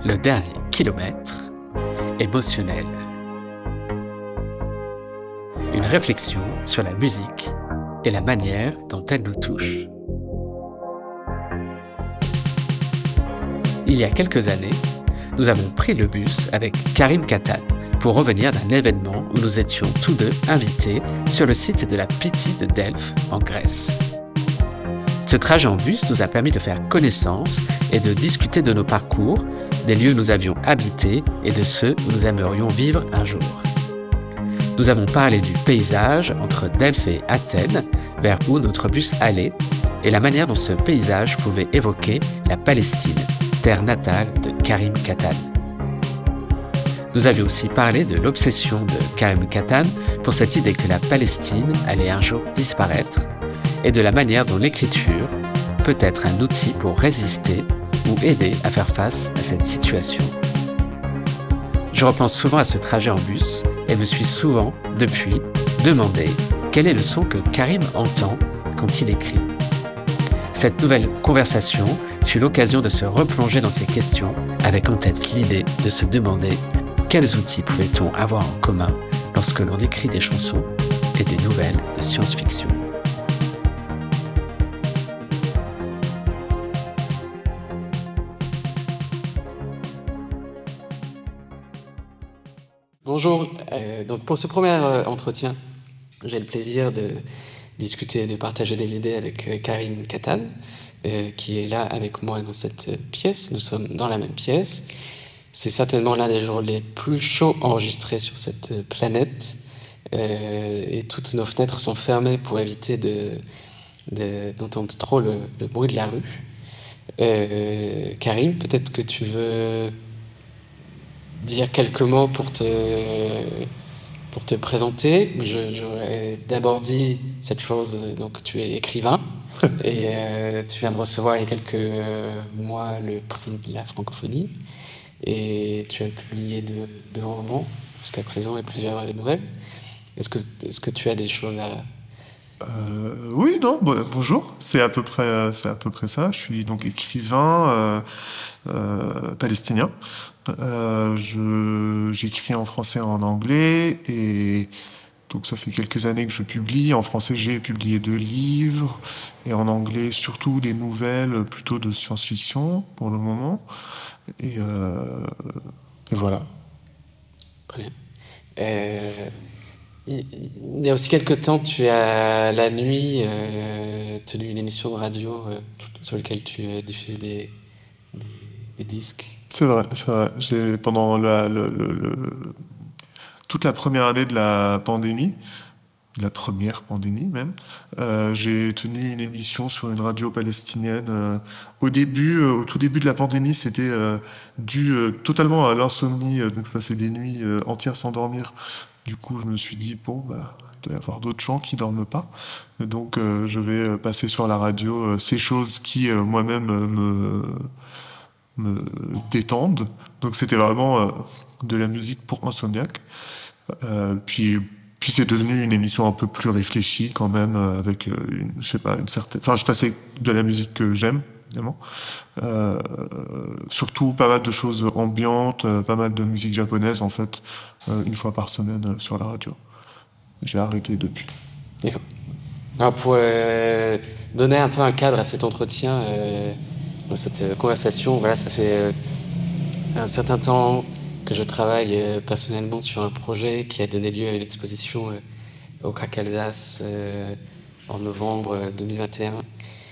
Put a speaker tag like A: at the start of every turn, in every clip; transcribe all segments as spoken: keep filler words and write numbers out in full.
A: Le dernier kilomètre émotionnel. Une réflexion sur la musique et la manière dont elle nous touche. Il y a quelques années, nous avons pris le bus avec Karim Katan pour revenir d'un événement où nous étions tous deux invités sur le site de la Pythie de Delphes, en Grèce. Ce trajet en bus nous a permis de faire connaissance et de discuter de nos parcours, des lieux où nous avions habité et de ceux où nous aimerions vivre un jour. Nous avons parlé du paysage entre Delphes et Athènes, vers où notre bus allait, et la manière dont ce paysage pouvait évoquer la Palestine, terre natale de Karim Katan. Nous avions aussi parlé de l'obsession de Karim Katan pour cette idée que la Palestine allait un jour disparaître, et de la manière dont l'écriture peut être un outil pour résister ou aider à faire face à cette situation. Je repense souvent à ce trajet en bus et me suis souvent, depuis, demandé quel est le son que Karim entend quand il écrit. Cette nouvelle conversation fut l'occasion de se replonger dans ces questions avec en tête l'idée de se demander quels outils pouvait-on avoir en commun lorsque l'on écrit des chansons et des nouvelles de science-fiction. Bonjour, euh, donc pour ce premier euh, entretien, j'ai le plaisir de discuter, de partager des idées avec euh, Karim Katan, euh, qui est là avec moi dans cette euh, pièce. Nous sommes dans la même pièce. C'est certainement l'un des jours les plus chauds enregistrés sur cette euh, planète, euh, et toutes nos fenêtres sont fermées pour éviter de, de, d'entendre trop le, le bruit de la rue. Euh, Karim, peut-être que tu veux dire quelques mots pour te, pour te présenter. Je, j'aurais d'abord dit cette chose, donc tu es écrivain et euh, tu viens de recevoir il y a quelques mois le prix de la francophonie et tu as publié deux, deux romans jusqu'à présent et plusieurs nouvelles. Est-ce que, est-ce que tu as des choses à...
B: Euh, oui, non, bon, bonjour, c'est à peu près, c'est à peu près ça. Je suis donc écrivain euh, euh, palestinien. Euh, je, j'écris en français et en anglais, et donc ça fait quelques années que je publie. En français, j'ai publié deux livres, et en anglais, surtout des nouvelles plutôt de science-fiction pour le moment. Et, euh, et voilà.
A: Très bien. Euh... Il y a aussi quelques temps, tu as la nuit euh, tenu une émission de radio euh, sur laquelle tu euh, diffusais des, des, des disques.
B: C'est vrai, c'est vrai. J'ai, pendant la, le, le, le, toute la première année de la pandémie, la première pandémie même, euh, j'ai tenu une émission sur une radio palestinienne. Euh, au début, euh, au tout début de la pandémie, c'était euh, dû euh, totalement à l'insomnie, euh, donc passer des nuits euh, entières sans dormir. Du coup, je me suis dit, bon, bah, il doit y avoir d'autres gens qui dorment pas. Donc, euh, je vais passer sur la radio euh, ces choses qui, euh, moi-même, euh, me, me détendent. Donc, c'était vraiment euh, de la musique pour insomniaque. Euh, puis, puis, c'est devenu une émission un peu plus réfléchie, quand même, euh, avec, euh, une, je sais pas, une certaine... Enfin, je passais de la musique que j'aime, évidemment. Euh, surtout pas mal de choses ambiantes, euh, pas mal de musique japonaise en fait, euh, une fois par semaine euh, sur la radio. J'ai arrêté depuis.
A: D'accord. Alors pour euh, donner un peu un cadre à cet entretien, euh, à cette euh, conversation, voilà, ça fait euh, un certain temps que je travaille euh, personnellement sur un projet qui a donné lieu à une exposition euh, au Crac Alsace euh, en novembre deux mille vingt et un.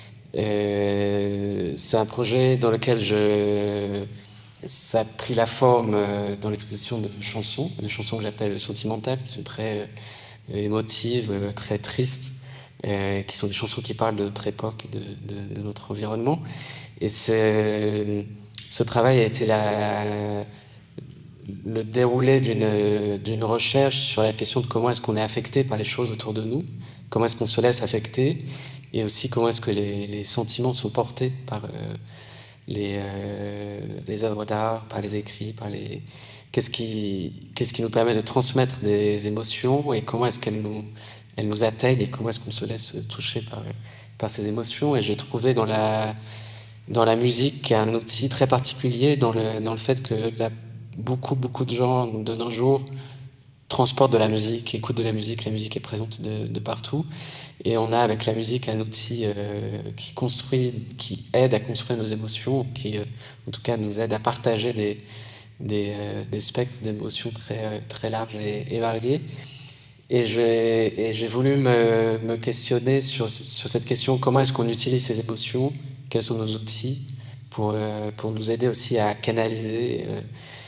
A: Euh, c'est un projet dans lequel je... ça a pris la forme euh, dans l'exposition de chansons, des chansons que j'appelle sentimentales, qui sont très euh, émotives, euh, très tristes, euh, qui sont des chansons qui parlent de notre époque et de, de, de notre environnement. Et c'est, ce travail a été la, le déroulé d'une, d'une recherche sur la question de comment est-ce qu'on est affecté par les choses autour de nous, comment est-ce qu'on se laisse affecter, et aussi comment est-ce que les, les sentiments sont portés par euh, les, euh, les œuvres d'art, par les écrits, par les... Qu'est-ce qui, qu'est-ce qui nous permet de transmettre des émotions et comment est-ce qu'elles nous, elles nous atteignent et comment est-ce qu'on se laisse toucher par, par ces émotions. Et j'ai trouvé dans la, dans la musique qui est un outil très particulier dans le, dans le fait que la, beaucoup, beaucoup de gens de nos jours transportent de la musique, écoutent de la musique, la musique est présente de, de partout. Et on a avec la musique un outil euh, qui construit, qui aide à construire nos émotions, qui euh, en tout cas nous aide à partager des, des, euh, des spectres d'émotions très, très larges et, et variés. Et j'ai, et j'ai voulu me, me questionner sur, sur cette question, comment est-ce qu'on utilise ces émotions, quels sont nos outils pour, euh, pour nous aider aussi à canaliser euh,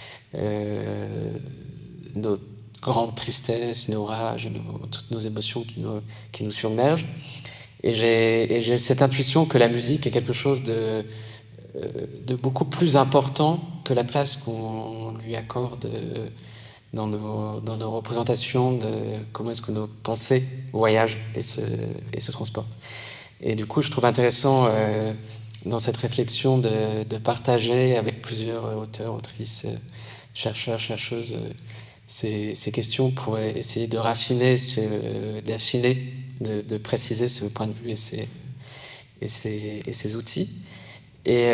A: euh, nos grandes tristesses, nos rages, nos, toutes nos émotions qui nous, qui nous submergent. Et j'ai, et j'ai cette intuition que la musique est quelque chose de, de beaucoup plus important que la place qu'on lui accorde dans nos, dans nos représentations de comment est-ce que nos pensées voyagent et se, et se transportent. Et du coup, je trouve intéressant euh, dans cette réflexion de, de partager avec plusieurs auteurs, autrices, chercheurs, chercheuses, Ces, ces questions pour essayer de raffiner, ce, d'affiner, de, de préciser ce point de vue et ces, et ces, et ces outils. Et,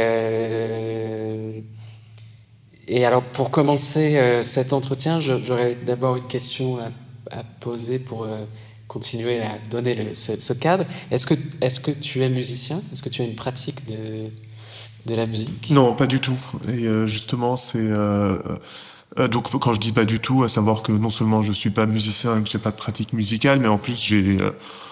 A: euh, et alors, pour commencer euh, cet entretien, je, j'aurais d'abord une question à, à poser pour euh, continuer à donner le, ce, ce cadre. Est-ce que, est-ce que tu es musicien ? Est-ce que tu as une pratique de, de la musique ?
B: Non, pas du tout. Et euh, justement, c'est... Euh, Euh, donc quand je dis pas du tout, à savoir que non seulement je suis pas musicien et que j'ai pas de pratique musicale, mais en plus j'ai, euh,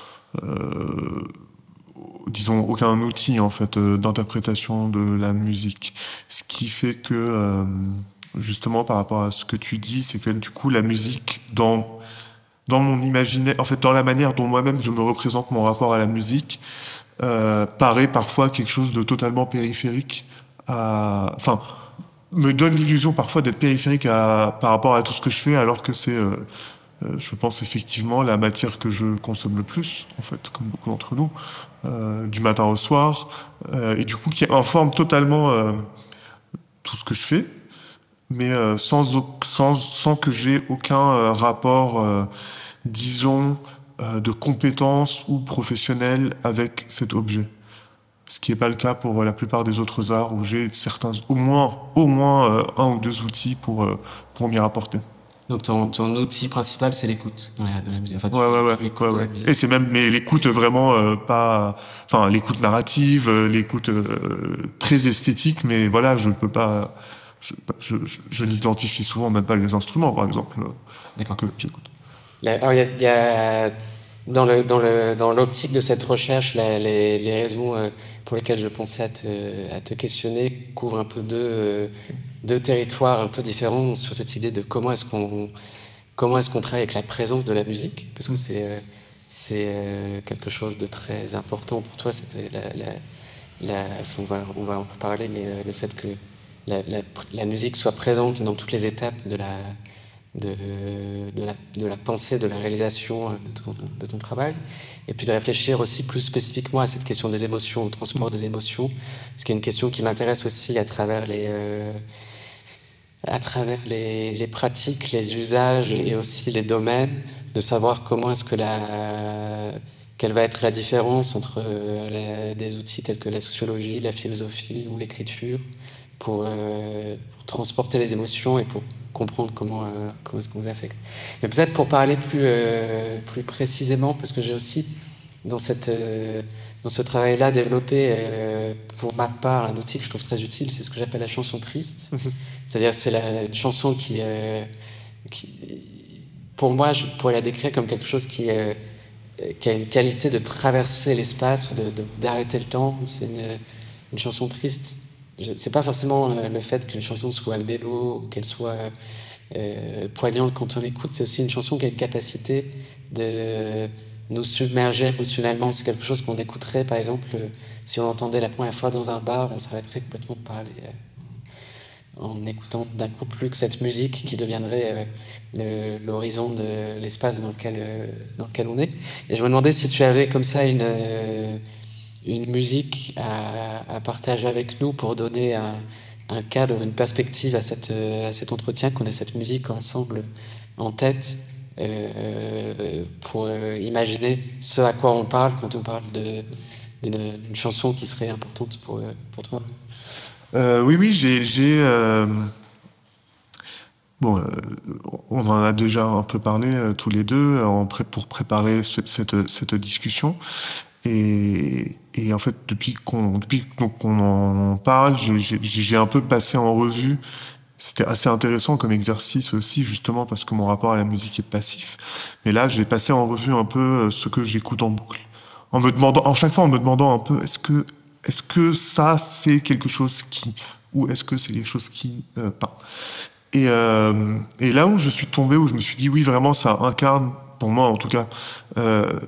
B: euh, disons, aucun outil en fait euh, d'interprétation de la musique. Ce qui fait que euh, justement par rapport à ce que tu dis, c'est que du coup la musique dans dans mon imaginaire, en fait dans la manière dont moi-même je me représente mon rapport à la musique, euh, paraît parfois quelque chose de totalement périphérique. À, enfin. me donne l'illusion parfois d'être périphérique à, par rapport à tout ce que je fais, alors que c'est, euh, euh, je pense effectivement, la matière que je consomme le plus, en fait, comme beaucoup d'entre nous, euh, du matin au soir, euh, et du coup qui informe totalement euh, tout ce que je fais, mais euh, sans, sans, sans que j'ai aucun euh, rapport, euh, disons, euh, de compétence ou professionnel avec cet objet. Ce qui n'est pas le cas pour la plupart des autres arts où j'ai certains, au moins, au moins euh, un ou deux outils pour, euh, pour m'y rapporter.
A: Donc ton, ton outil principal, c'est l'écoute dans la, dans la musique. Enfin,
B: ouais, ouais, ouais. ouais, ouais. Et c'est même, mais l'écoute vraiment euh, pas, enfin l'écoute narrative, euh, l'écoute euh, très esthétique, mais voilà, je ne peux pas, je, je, je, je n'identifie souvent même pas les instruments, par exemple.
A: D'accord. Que j'écoute. Alors il y, y a dans le dans le dans l'optique de cette recherche, la, les, les raisons euh, pour lesquelles je pensais à te, à te questionner couvrent un peu deux, euh, deux territoires un peu différents sur cette idée de comment est-ce qu'on comment est-ce qu'on travaille avec la présence de la musique, parce que c'est euh, c'est euh, quelque chose de très important pour toi. C'était la, la, la enfin, on va on va en reparler, mais euh, le fait que la, la, la musique soit présente dans toutes les étapes de la De, de, la, de la pensée, de la réalisation de ton, de ton travail, et puis de réfléchir aussi plus spécifiquement à cette question des émotions, au transport des émotions, ce qui est une question qui m'intéresse aussi à travers les, euh, à travers les, les pratiques, les usages et aussi les domaines, de savoir comment est-ce que la, quelle va être la différence entre les, des outils tels que la sociologie, la philosophie ou l'écriture pour, euh, pour transporter les émotions et pour comprendre comment, euh, comment est-ce qu'on vous affecte. Mais peut-être pour parler plus, euh, plus précisément, parce que j'ai aussi, dans, cette, euh, dans ce travail-là, développé, euh, pour ma part, un outil que je trouve très utile, c'est ce que j'appelle la chanson triste. C'est-à-dire c'est la, une chanson qui, euh, qui, pour moi, je pourrais la décrire comme quelque chose qui, euh, qui a une qualité de traverser l'espace, ou de, de, d'arrêter le temps. C'est une, une chanson triste. C'est pas forcément le fait qu'une chanson soit mélo ou qu'elle soit euh, poignante quand on l'écoute, c'est aussi une chanson qui a une capacité de nous submerger émotionnellement. C'est quelque chose qu'on écouterait, par exemple, si on entendait la première fois dans un bar, on s'arrêterait complètement de parler euh, en écoutant d'un coup plus que cette musique qui deviendrait euh, le, l'horizon de l'espace dans lequel, euh, dans lequel on est. Et je me demandais si tu avais comme ça une... Euh, une musique à, à partager avec nous pour donner un, un cadre, une perspective à, cette, à cet entretien, qu'on ait cette musique ensemble en tête euh, pour euh, imaginer ce à quoi on parle quand on parle de, une, une chanson qui serait importante pour, pour toi.
B: Euh, oui, oui, j'ai... j'ai euh... Bon, euh, on en a déjà un peu parlé euh, tous les deux en pré- pour préparer ce, cette, cette discussion. Et, et en fait, depuis qu'on depuis qu'on en parle, j'ai, j'ai, j'ai un peu passé en revue. C'était assez intéressant comme exercice aussi, justement parce que mon rapport à la musique est passif. Mais là, j'ai passé en revue un peu ce que j'écoute en boucle, en me demandant, en chaque fois en me demandant un peu, est-ce que est-ce que ça c'est quelque chose qui, ou est-ce que c'est quelque chose qui euh, pas. Et, euh, et là où je suis tombé, où je me suis dit oui, vraiment, ça incarne, pour moi en tout cas, euh,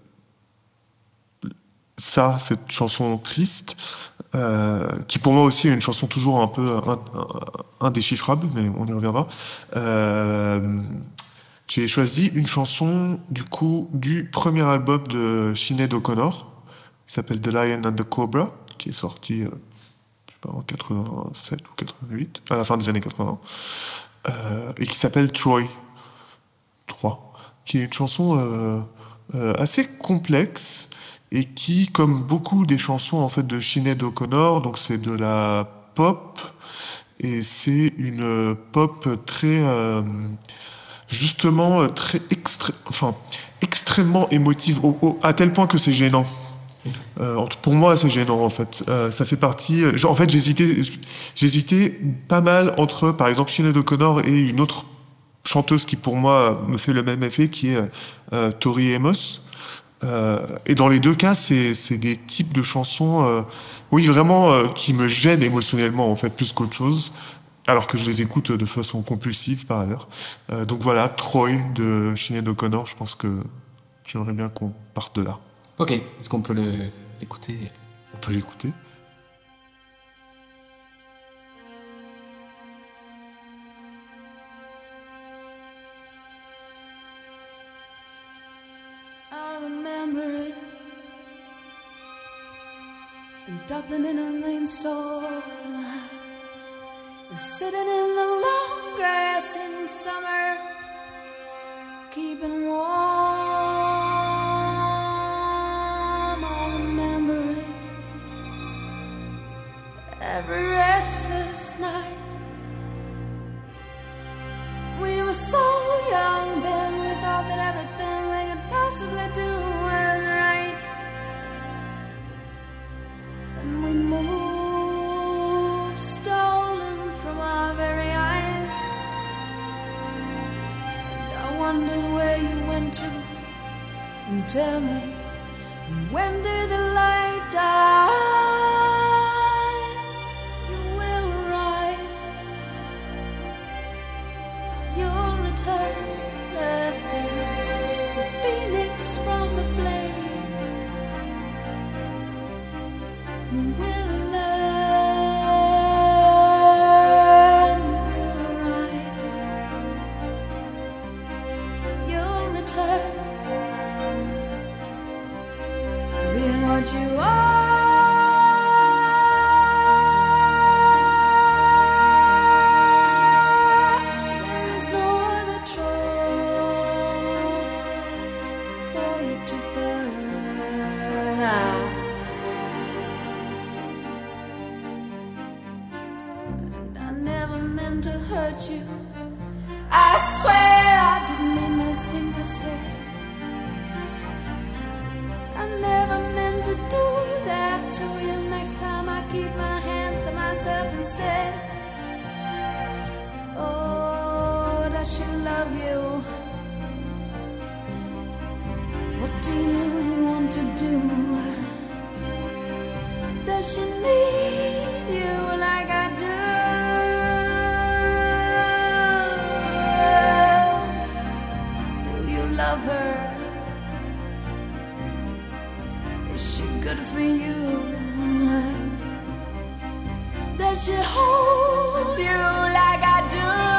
B: ça, cette chanson triste, euh, qui pour moi aussi est une chanson toujours un peu in- indéchiffrable, mais on y reviendra. Euh, j'ai choisi une chanson du coup du premier album de Sinéad O'Connor, qui s'appelle The Lion and the Cobra, qui est sorti euh, je sais pas, en quatre-vingt-sept ou quatre-vingt-huit, à la fin des années quatre-vingts, euh, et qui s'appelle Troy trois, qui est une chanson euh, euh, assez complexe et qui, comme beaucoup des chansons en fait de Sinéad O'Connor, donc c'est de la pop et c'est une pop très euh, justement très extré- enfin extrêmement émotive au, au- à tel point que c'est gênant. Euh, en- pour moi, c'est gênant en fait. Euh, ça fait partie. genre, en fait, j'hésitais, j'hésitais pas mal entre, par exemple, Sinéad O'Connor et une autre chanteuse qui pour moi me fait le même effet, qui est euh, Tori Amos. Euh, et dans les deux cas, c'est, c'est des types de chansons, euh, oui, vraiment, euh, qui me gênent émotionnellement, en fait, plus qu'autre chose, alors que je les écoute de façon compulsive, par ailleurs. Euh, donc voilà, Troy de Sinéad O'Connor, je pense que j'aimerais bien qu'on parte de là.
A: Ok, est-ce qu'on peut le, l'écouter?
B: On peut l'écouter.
C: Dublin in a rainstorm, sitting in the long grass in summer, keeping warm. I remember it every restless night. We were so young then, we thought that everything we could possibly do was right. And we moved, stolen from our very eyes. And I wondered where you went to. And tell me, when did the light die? You will rise, you'll return, the phoenix from the flame. Will learn, will rise, you'll return, being what you are. There is no other Troy for you to burn out. To hurt you, I swear I didn't mean those things I said. I never meant to do that to you. Next time I keep my hands to myself instead. Oh, does she love you? What do you want to do? Does she need you like I do? Love her? Is she good for you? Does she hold you like I do?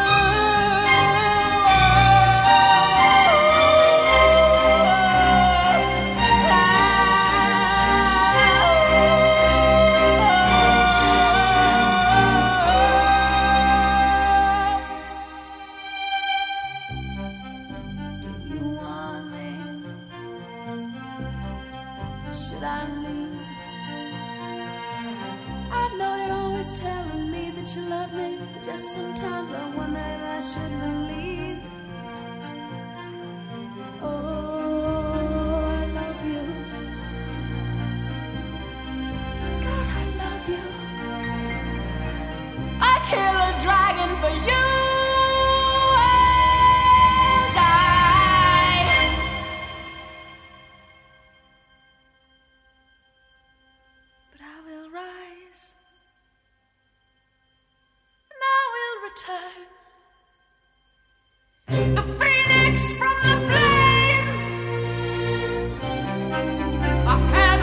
C: Should I leave? return. The phoenix from the flame. I have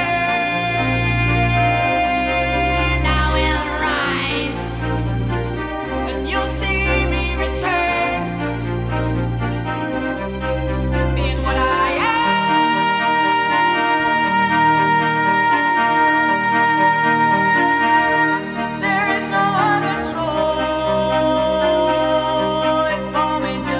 C: learned I will rise, and you'll see me return, being what I am. There is no other choice for me to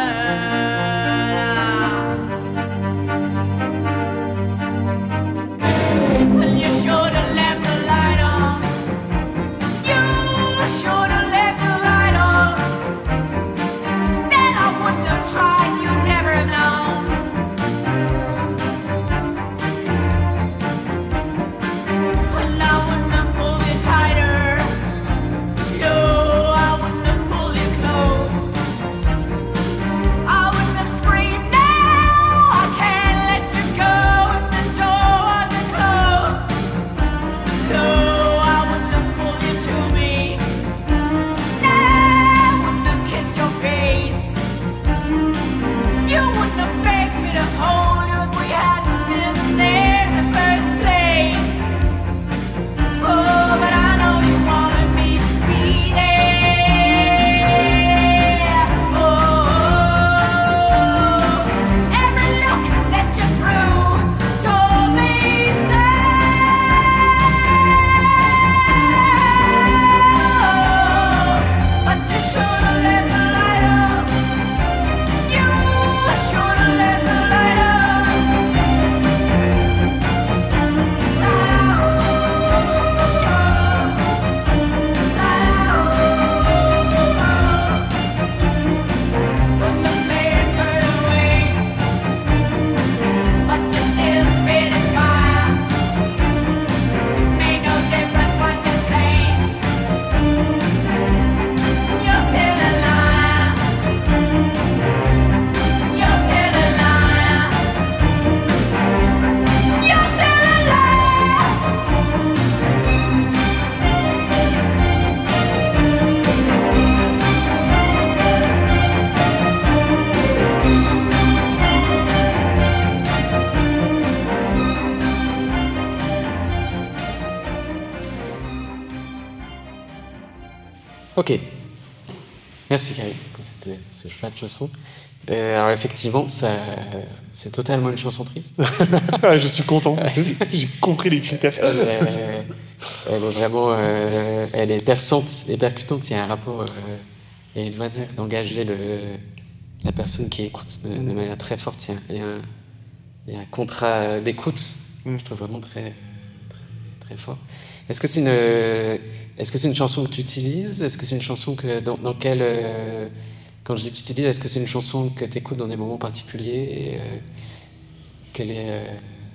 C: burn. Well, you should have left the light on. You should have left the light on. Then I wouldn't have tried. You'd never have known. And I wouldn't have pulled you tighter. No, I wouldn't have pulled you close. I wouldn't have screamed, no, I can't let you go if the door wasn't closed. No, I wouldn't have pulled you to me. No, I wouldn't have kissed your face. You wouldn't have begged me to hold you if we hadn't been there in the first place. Oh, but I know you wanted me to be there. Oh, every look that you threw told me so. But you should have let the light up. You should have let the light up. When the man burned away, but you still spitting fire. Made no difference what you say. You're still a liar. You're still a liar. You're still a liar.
A: Ok. Merci Karine pour cette, ce choix de chanson. Euh, alors effectivement, ça, c'est totalement une chanson triste.
B: Je suis content. J'ai compris les critères.
A: Euh, elle est vraiment, euh, elle est perçante et percutante. Il y a un rapport, euh, il y a une manière d'engager le, la personne qui écoute de, de manière très forte. Il y a, il y a un, il y a un contrat d'écoute,
B: Mm.
A: je trouve vraiment très, très, très fort. Est-ce que c'est une, est-ce que c'est une chanson que tu utilises? Est-ce que c'est une chanson que dans, dans quelle, euh, quand je dis que tu utilises, est-ce que c'est une chanson que tu écoutes dans des moments particuliers et, euh, quelle est euh,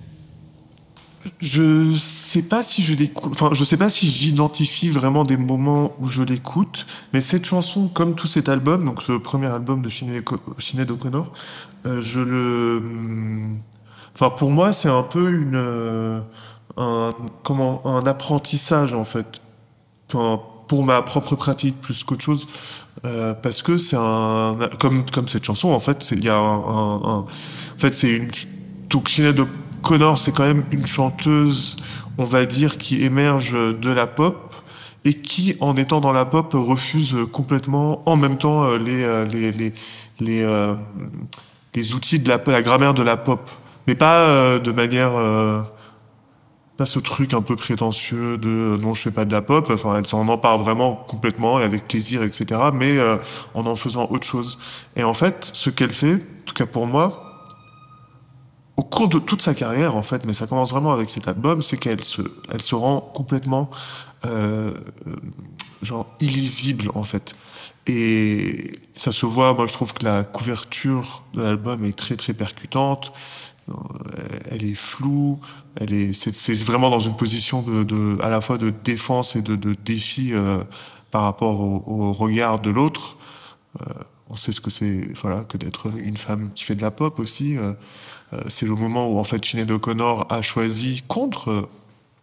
B: Je sais pas si je l'écoute, enfin, je sais pas si j'identifie vraiment des moments où je l'écoute, mais cette chanson, comme tout cet album, donc ce premier album de Sinéad Sinéad O'Connor, euh, je le, enfin, pour moi, c'est un peu une, euh, un, comment, un apprentissage, en fait. Enfin, pour ma propre pratique plus qu'autre chose, euh, parce que c'est un, comme, comme cette chanson, en fait, il y a un, un, un, en fait, c'est une, donc Sinéad O'Connor, c'est quand même une chanteuse, on va dire, qui émerge de la pop et qui, en étant dans la pop, refuse complètement, en même temps, les, les, les, les, euh, les outils de la, la grammaire de la pop, mais pas euh, de manière, euh, pas ce truc un peu prétentieux de euh, non, je fais pas de la pop. Enfin, elle s'en empare vraiment complètement et avec plaisir, et cetera. Mais euh, en en faisant autre chose. Et en fait, ce qu'elle fait, en tout cas pour moi, au cours de toute sa carrière, en fait, mais ça commence vraiment avec cet album, c'est qu'elle se, elle se rend complètement, euh, genre, illisible, en fait. Et ça se voit, moi, je trouve que la couverture de l'album est très, très percutante. Elle est floue, elle est, c'est, c'est vraiment dans une position de, de, à la fois de défense et de, de défi, euh, par rapport au, au regard de l'autre. Euh, on sait ce que c'est, voilà, que d'être une femme qui fait de la pop aussi. Euh, c'est le moment où, en fait, Sinéad O'Connor a choisi contre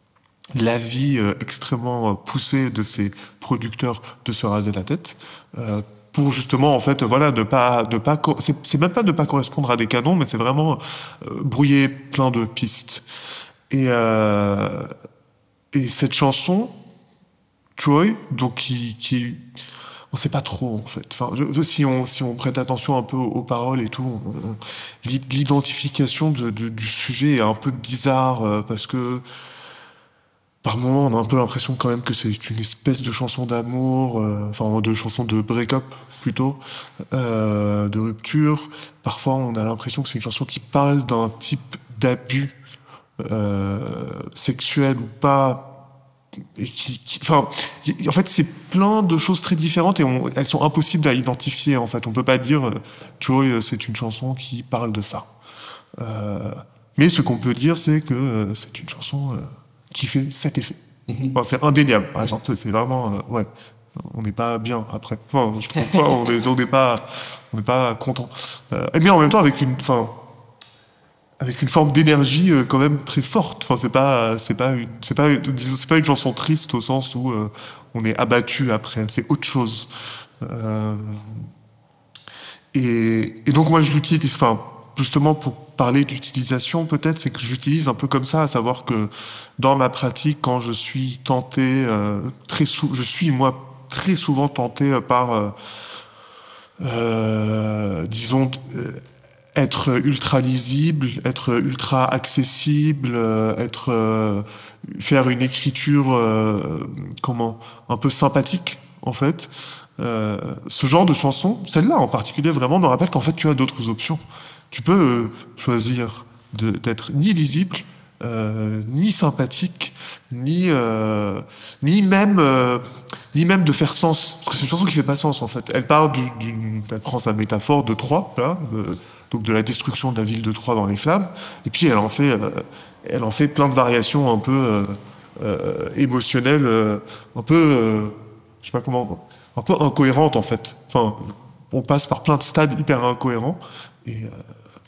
B: l'avis euh, extrêmement euh, poussé de ces producteurs de se raser la tête. Euh, pour justement, en fait, voilà, ne pas, ne pas, co- c'est, c'est même pas ne pas correspondre à des canons, mais c'est vraiment euh, brouiller plein de pistes. Et, euh, et cette chanson, Troy, donc qui, qui, on sait pas trop en fait. Enfin, je- si on si on prête attention un peu aux, aux paroles et tout, on- on- l'i- l'identification de, de- du sujet est un peu bizarre euh, parce que par moments, on a un peu l'impression quand même que c'est une espèce de chanson d'amour, euh, enfin de chanson de break-up plutôt, euh, de rupture. Parfois, on a l'impression que c'est une chanson qui parle d'un type d'abus euh, sexuel ou pas, et qui, qui- enfin, y- en fait, c'est plein de choses très différentes et on- elles sont impossibles à identifier. En fait, on peut pas dire, euh, Joy, euh, c'est une chanson qui parle de ça. Euh, mais ce qu'on peut dire, c'est que euh, c'est une chanson euh, qui fait cet effet. Enfin, c'est indéniable, par exemple. C'est vraiment, euh, ouais, on n'est pas bien après. Enfin, je trouve pas, on est, on n'est pas, on n'est pas content. Euh, mais en même temps, avec une, enfin, avec une forme d'énergie euh, quand même très forte. Enfin, c'est pas, c'est pas une, c'est pas, disons, c'est pas une chanson triste au sens où euh, on est abattu après. C'est autre chose. Euh, et, et donc moi je l'utilise, enfin justement pour parler d'utilisation peut-être, c'est que je l'utilise un peu comme ça, à savoir que dans ma pratique, quand je suis tenté, euh, très sou, je suis moi très souvent tenté euh, par, euh, euh, disons, euh, être ultra lisible, être ultra accessible, euh, être euh, faire une écriture euh, comment un peu sympathique en fait. Euh, ce genre de chanson, celle-là en particulier, vraiment me rappelle qu'en fait tu as d'autres options. Tu peux euh, choisir de- d'être ni lisible, euh, ni sympathique, ni euh, ni même euh, ni même de faire sens. Parce que c'est une chanson qui fait pas sens en fait. Elle part du- d'une, elle prend sa métaphore de Troie, là, de- donc de la destruction de la ville de Troie dans les flammes, et puis elle en fait, euh, elle en fait plein de variations un peu euh, euh, émotionnelles, euh, un peu, euh, je sais pas comment, un peu incohérentes en fait. Enfin, on passe par plein de stades hyper incohérents, et euh,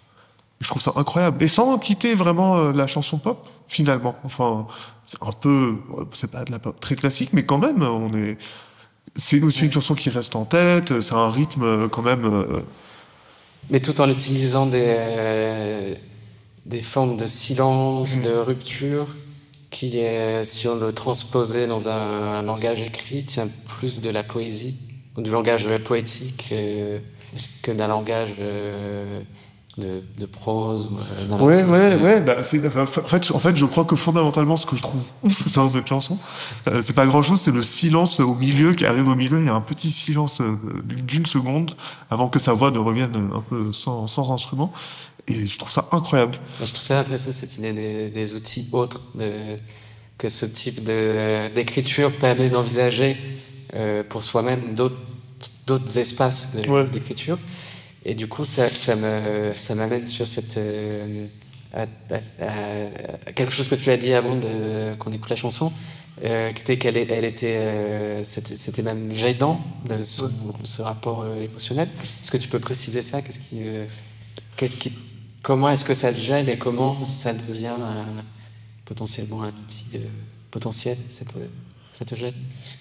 B: je trouve ça incroyable. Et sans quitter vraiment euh, la chanson pop, finalement. Enfin, c'est un peu, c'est pas de la pop très classique, mais quand même, on est, c'est aussi une chanson qui reste en tête. C'est un rythme euh, quand même. euh,
A: Mais tout en utilisant des, euh, des formes de silence, de rupture, qui, euh, si on le transposait dans un, un langage écrit, tient plus de la poésie, ou du langage euh, poétique, euh, que d'un langage euh, de, de prose. ou, euh,
B: Ouais,
A: narratif.
B: ouais, ouais. Bah, c'est, enfin, en fait, en fait, je crois que fondamentalement, ce que je trouve ouf dans cette chanson, euh, c'est pas grand-chose, c'est le silence au milieu qui arrive au milieu. Il y a un petit silence euh, d'une seconde avant que sa voix ne revienne un peu sans, sans instrument. Et je trouve ça incroyable.
A: Moi, je trouve ça intéressant cette idée des, des outils autres, de, que ce type de, d'écriture permet d'envisager euh, pour soi-même d'autres, d'autres espaces de-
B: Ouais.
A: d'écriture. Et du coup, ça, ça, me, ça m'amène sur cette, euh, à, à- à- à quelque chose que tu as dit avant de, qu'on écoute la chanson, euh, qui était qu'elle est- elle était, euh, c'était, c'était même gênant, le- ce, ce rapport euh, émotionnel. Est-ce que tu peux préciser ça? Qu'est-ce qui, euh, qu'est-ce qui, comment est-ce que ça te gêne et comment ça devient euh, potentiellement un outil euh, potentiel, cette, euh, cette gêne?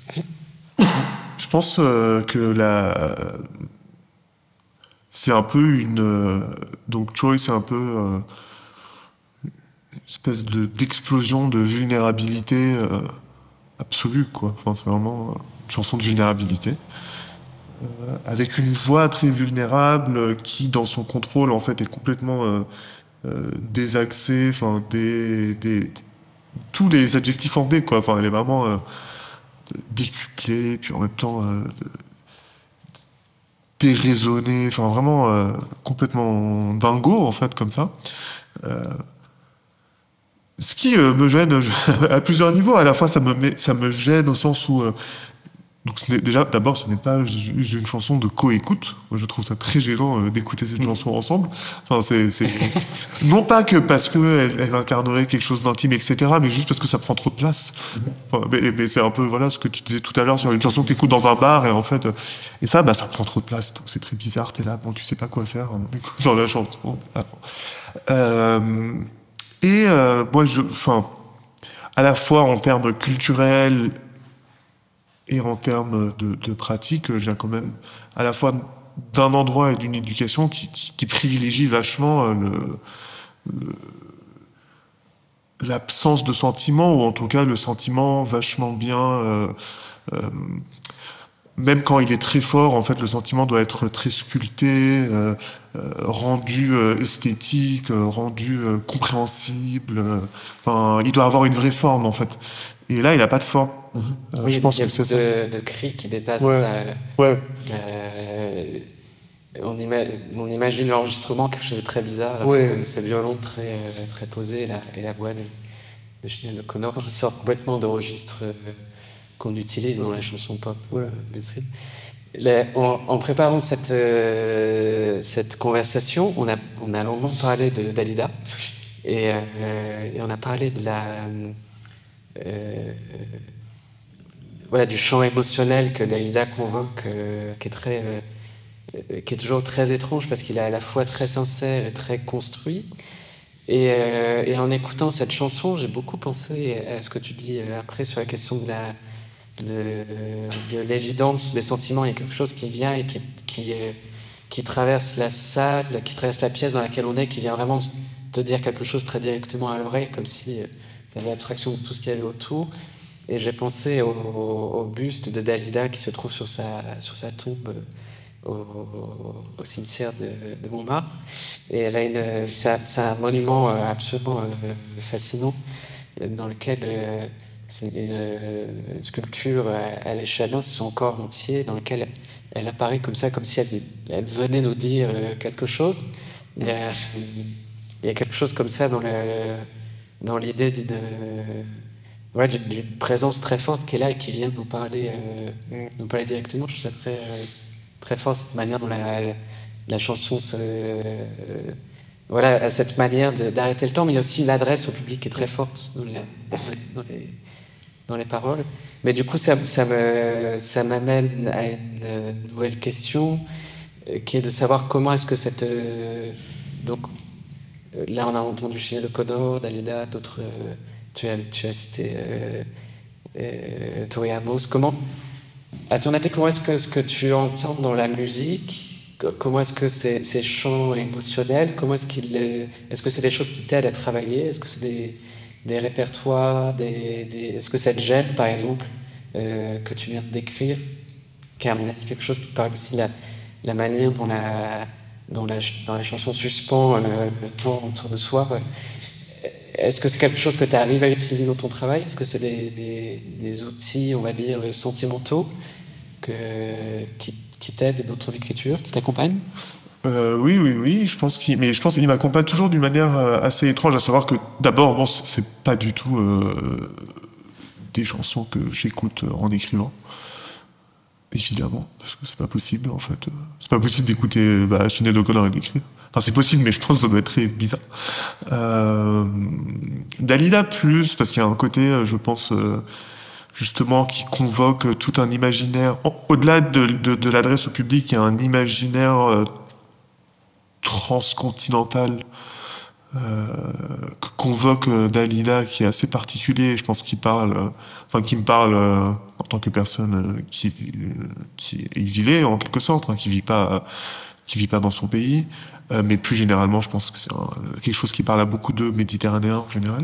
B: Je pense euh, que la, c'est un peu une, euh, donc Troy, c'est un peu euh, une espèce de d'explosion de vulnérabilité euh, absolue, quoi. Enfin, c'est vraiment euh, une chanson de vulnérabilité. Euh, avec une voix très vulnérable euh, qui, dans son contrôle, en fait, est complètement euh, euh, désaxée, enfin, des, des, tous les adjectifs en D, quoi. Enfin, elle est vraiment euh, décuplée, puis en même temps euh, déraisonnée, enfin, vraiment euh, complètement dingo, en fait, comme ça. Euh, ce qui euh, me gêne à plusieurs niveaux. À la fois, ça me, met, ça me gêne au sens où... euh, Donc ce n'est- déjà, d'abord, ce n'est pas juste une chanson de co-écoute. Moi, je trouve ça très gênant euh, d'écouter cette chanson ensemble. Enfin, c'est, c'est... non pas que parce qu'elle elle incarnerait quelque chose d'intime, et cetera, mais juste parce que ça prend trop de place. Enfin, mais, mais c'est un peu voilà ce que tu disais tout à l'heure sur une chanson que tu écoutes dans un bar, et en fait, euh, et ça, bah, ça prend trop de place. Donc c'est très bizarre. T'es là, bon, tu sais pas quoi faire en écoutant la chanson. Ah, bon. Euh, et euh, moi, je, enfin. à la fois en termes culturels et en termes de, de pratique, je viens quand même à la fois d'un endroit et d'une éducation qui, qui, qui privilégie vachement le, le, l'absence de sentiment, ou en tout cas le sentiment vachement bien... Euh, euh, même quand il est très fort, en fait, le sentiment doit être très sculpté, euh, euh, rendu euh, esthétique, euh, rendu euh, compréhensible. Euh, enfin, il doit avoir une vraie forme, en fait. Et là, il n'a pas de forme.
A: Mm-hmm.
B: Euh,
A: oui,
B: je pense
A: il y a
B: que c'est ça.
A: de, de cris qui dépassent.
B: Ouais.
A: La,
B: ouais.
A: La, on, ima- on imagine l'enregistrement quelque chose de très bizarre,
B: ouais.
A: comme ces violons très, très posés, et la, et la voix de, de Sinéad O'Connor qui sort complètement de registres euh, qu'on utilise dans la chanson pop
B: ouais.
A: mainstream. Les, en, en préparant cette, euh, cette conversation, on a, on a longuement parlé de Dalida et, euh, et on a parlé de la, euh, voilà, du champ émotionnel que Dalida convoque, euh, qui, est très, euh, qui est toujours très étrange parce qu'il est à la fois très sincère et très construit. Et, euh, et en écoutant cette chanson, j'ai beaucoup pensé à ce que tu dis après sur la question de la De, de l'évidence des sentiments. Il y a quelque chose qui vient et qui, qui, euh, qui traverse la salle, qui traverse la pièce dans laquelle on est, qui vient vraiment te dire quelque chose très directement à l'oreille, comme si euh, ça avait abstraction de tout ce qu'il y avait autour. Et j'ai pensé au, au, au buste de Dalida qui se trouve sur sa, sur sa tombe au, au, au cimetière de, de Montmartre. Et elle a une, c'est, c'est un monument absolument euh, fascinant dans lequel... Euh, c'est une, une sculpture à, à l'échelle d'un, c'est son corps entier dans lequel elle, elle apparaît comme ça, comme si elle, elle venait nous dire quelque chose. Il y a, il y a quelque chose comme ça dans, le, dans l'idée d'une, voilà, d'une, d'une présence très forte qui est là et qui vient nous parler, euh, nous parler directement. Je trouve ça très, très fort, cette manière dont la, la chanson se... Euh, voilà, à cette manière de, d'arrêter le temps, mais il y a aussi l'adresse au public qui est très forte dans les, dans les, dans les paroles. Mais du coup, ça, ça, me, ça m'amène à une nouvelle question, euh, qui est de savoir comment est-ce que cette... Euh, donc, euh, là, on a entendu Sinéad O'Connor, Dalida, d'autres... Euh, tu, as, tu as cité euh, euh, Tori Amos. Comment, à ton avis, comment est-ce que ce que tu entends dans la musique, comment est-ce que ces, ces champs émotionnels, comment est-ce qu'il est, est-ce que c'est des choses qui t'aident à travailler? Est-ce que c'est des, des répertoires, des, des, est-ce que ça te gêne, par exemple, euh, que tu viens de décrire, qui est à mon avis quelque chose qui parle aussi de la, la manière dont la, dont la, dans la chanson suspend euh, le temps autour de soi. Ouais. Est-ce que c'est quelque chose que tu arrives à utiliser dans ton travail? Est-ce que c'est des, des, des outils, on va dire, sentimentaux que, qui qui t'aide dans ton écriture, qui t'accompagne?
B: euh, Oui, oui, oui. Je pense qu'il, mais je pense qu'il m'accompagne toujours d'une manière assez étrange. À savoir que d'abord, bon, c'est pas du tout euh, des chansons que j'écoute en écrivant, évidemment, parce que c'est pas possible en fait. C'est pas possible d'écouter bah, Sinéad O'Connor et d'écrire. Enfin, c'est possible, mais je pense que ça doit être très bizarre. Euh, Dalida plus, parce qu'il y a un côté, je pense. Euh, justement, qui convoque tout un imaginaire. Au-delà de, de, de l'adresse au public, il y a un imaginaire euh, transcontinental euh, que convoque euh, Dalida, qui est assez particulier. Je pense qu'il parle, euh, enfin, qui me parle euh, en tant que personne euh, qui, euh, qui est exilée, en quelque sorte, hein, qui vit pas, euh, qui vit pas dans son pays. Euh, mais plus généralement, je pense que c'est un, quelque chose qui parle à beaucoup de Méditerranéens en général.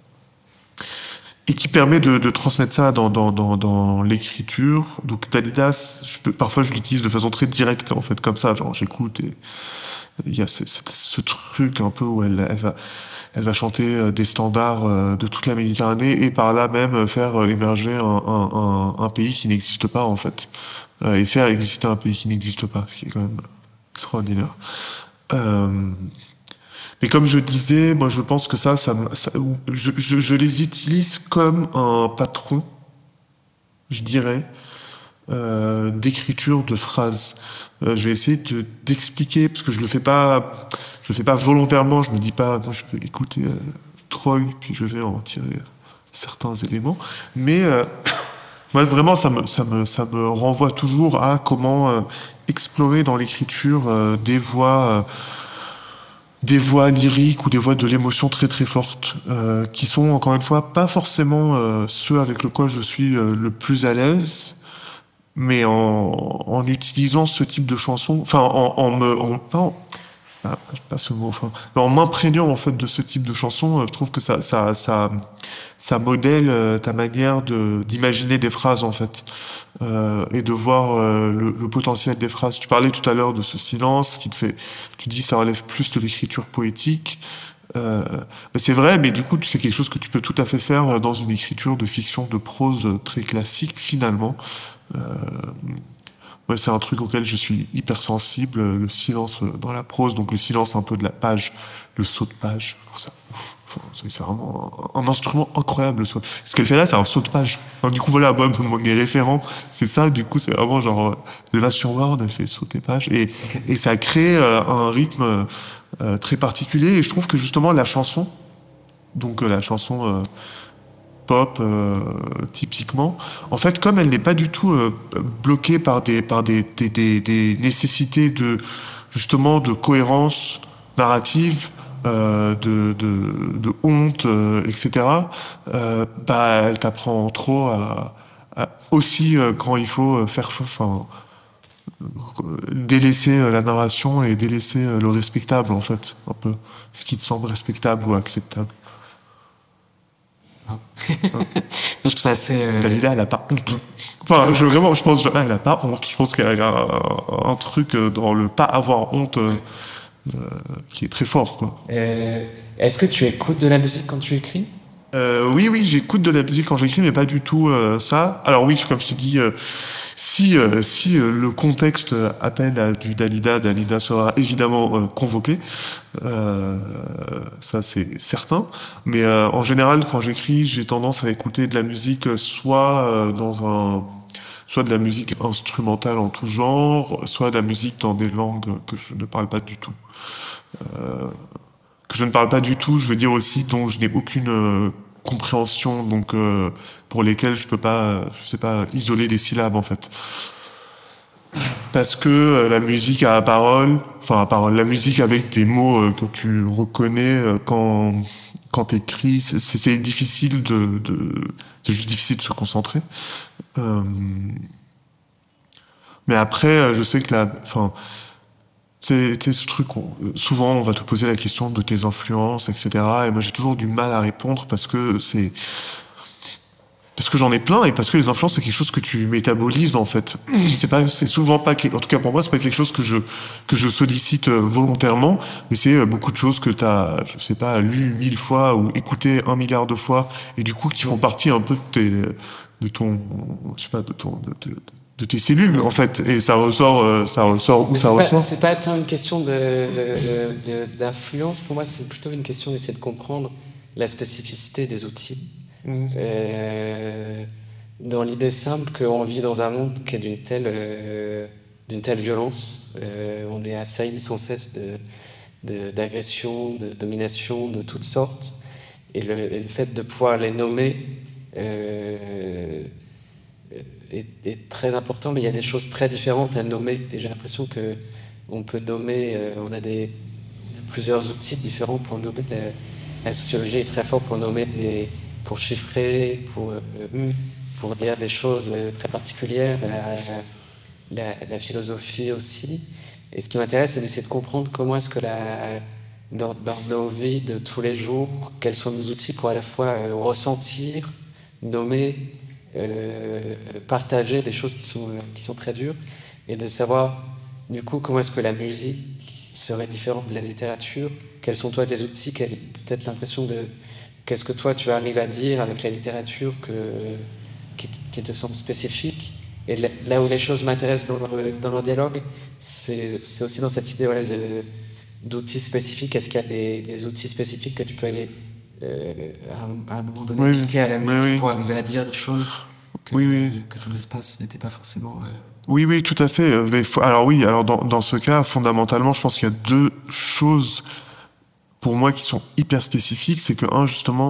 B: Et qui permet de, de transmettre ça dans, dans, dans, dans l'écriture. Donc Dalida, je peux, parfois je l'utilise de façon très directe, en fait, comme ça, genre j'écoute et il y a ce, ce, ce truc un peu où elle, elle, va, elle va chanter des standards de toute la Méditerranée et par là même faire émerger un, un, un, un pays qui n'existe pas, en fait. Et faire exister un pays qui n'existe pas, ce qui est quand même extraordinaire. Euh... Mais comme je disais, moi je pense que ça, ça, ça je, je, je les utilise comme un patron, je dirais, euh, d'écriture de phrases. Euh, je vais essayer de, d'expliquer, parce que je le fais pas, je le fais pas volontairement. Je me dis pas, moi je vais écouter euh, Troy, puis je vais en tirer certains éléments. Mais euh, moi vraiment, ça me, ça me, ça me renvoie toujours à comment euh, explorer dans l'écriture euh, des voies. Euh, des voix lyriques ou des voix de l'émotion très très fortes, euh, qui sont encore une fois pas forcément euh, ceux avec le quoi je suis euh, le plus à l'aise, mais en, en utilisant ce type de chanson, enfin en, en me, en, pas, en, ah, pas ce mot, enfin, mais en m'imprégnant en fait de ce type de chanson, euh, je trouve que ça, ça, ça, ça modèle euh, ta manière de d'imaginer des phrases en fait, euh, et de voir euh, le, le potentiel des phrases. Tu parlais tout à l'heure de ce silence qui te fait, tu dis ça relève plus de l'écriture poétique. Euh, ben c'est vrai, mais du coup c'est quelque chose que tu peux tout à fait faire dans une écriture de fiction, de prose très classique finalement. Euh, Ouais, c'est un truc auquel je suis hyper sensible, le silence dans la prose, donc le silence un peu de la page, le saut de page. Ça, enfin, c'est vraiment un, un instrument incroyable, le saut. Ce qu'elle fait là, c'est un saut de page. Alors, du coup, voilà, moi, mes référents, c'est ça, du coup, c'est vraiment genre, elle va sur Word, elle fait sauter page, et, et ça crée euh, un rythme euh, très particulier, et je trouve que justement, la chanson, donc euh, la chanson... Euh, pop euh, typiquement, en fait comme elle n'est pas du tout euh, bloquée par des par des, des, des, des nécessités de justement de cohérence narrative, euh, de, de de honte, euh, et cetera, euh, bah elle t'apprend trop à, à aussi euh, quand il faut faire enfin délaisser la narration et délaisser le respectable en fait, un peu ce qui te semble respectable ou acceptable.
A: Non, je trouve ça assez. Euh...
B: Dalida, elle a pas honte. Enfin, je, vraiment, je pense, elle a pas honte. Je pense qu'elle a un, un truc dans le pas avoir honte euh, euh, qui est très fort, quoi.
A: Euh, est-ce que tu écoutes de la musique quand tu écris ?
B: Euh, oui, oui, j'écoute de la musique quand j'écris, mais pas du tout euh, ça. Alors oui, comme je t'ai dit, euh, si euh, si euh, le contexte appelle à du Dalida, Dalida sera évidemment euh, convoqué. Euh, ça c'est certain. Mais euh, en général, quand j'écris, j'ai tendance à écouter de la musique soit euh, dans un soit de la musique instrumentale en tout genre, soit de la musique dans des langues que je ne parle pas du tout. Euh, que je ne parle pas du tout, je veux dire aussi dont je n'ai aucune euh, compréhension, donc euh, pour lesquelles je peux pas, je sais pas, isoler des syllabes en fait. Parce que euh, la musique à la parole, enfin à parole, la musique avec des mots euh, que tu reconnais euh, quand quand t'écris, c'est, c'est difficile de, de, c'est juste difficile de se concentrer. Euh, mais après, je sais que la, enfin. C'est, c'est ce truc, on, souvent on va te poser la question de tes influences, et cetera. Et moi j'ai toujours du mal à répondre parce que c'est, parce que j'en ai plein et parce que les influences c'est quelque chose que tu métabolises en fait. C'est pas, c'est souvent pas, en tout cas pour moi c'est pas quelque chose que je que je sollicite volontairement, mais c'est beaucoup de choses que t'as, je sais pas, lu mille fois ou écouté un milliard de fois et du coup qui font partie un peu de tes, de ton, je sais pas, de ton, de, de, de tes cellules en fait, et ça ressort, euh, ça ressort où ça
A: c'est
B: ressort.
A: Pas, c'est pas tant une question de, de, de, d'influence, pour moi c'est plutôt une question d'essayer de comprendre la spécificité des outils. Mmh. Euh, dans l'idée simple qu'on vit dans un monde qui est d'une telle, euh, d'une telle violence, euh, on est assailli sans cesse de, de, d'agressions, de domination de toutes sortes, et le, et le fait de pouvoir les nommer euh, Est, est très important, mais il y a des choses très différentes à nommer. Et j'ai l'impression que on peut nommer, euh, on a des plusieurs outils différents pour nommer. La, la sociologie est très forte pour nommer, des, pour chiffrer, pour euh, pour dire des choses très particulières. La, la, la philosophie aussi. Et ce qui m'intéresse, c'est d'essayer de comprendre comment est-ce que la dans, dans nos vies de tous les jours, quels sont nos outils pour à la fois euh, ressentir, nommer. Euh, partager des choses qui sont, qui sont très dures et de savoir du coup comment est-ce que la musique serait différente de la littérature, quels sont toi tes outils, quelle, peut-être l'impression de qu'est-ce que toi tu arrives à dire avec la littérature que, qui, qui te semble spécifique. Et là où les choses m'intéressent dans leur, dans leur dialogue, c'est, c'est aussi dans cette idée voilà, de, d'outils spécifiques. Est-ce qu'il y a des, des outils spécifiques que tu peux aller Euh, à, un, à un moment donné,
B: oui,
A: cliquer à la musique
B: oui, oui.
A: pour arriver à dire des choses que,
B: oui, oui.
A: que ton espace n'était pas forcément... Euh...
B: Oui, oui, tout à fait. Mais, alors oui, alors dans, dans ce cas, fondamentalement, je pense qu'il y a deux choses pour moi qui sont hyper spécifiques. C'est que, un, justement, en tout cas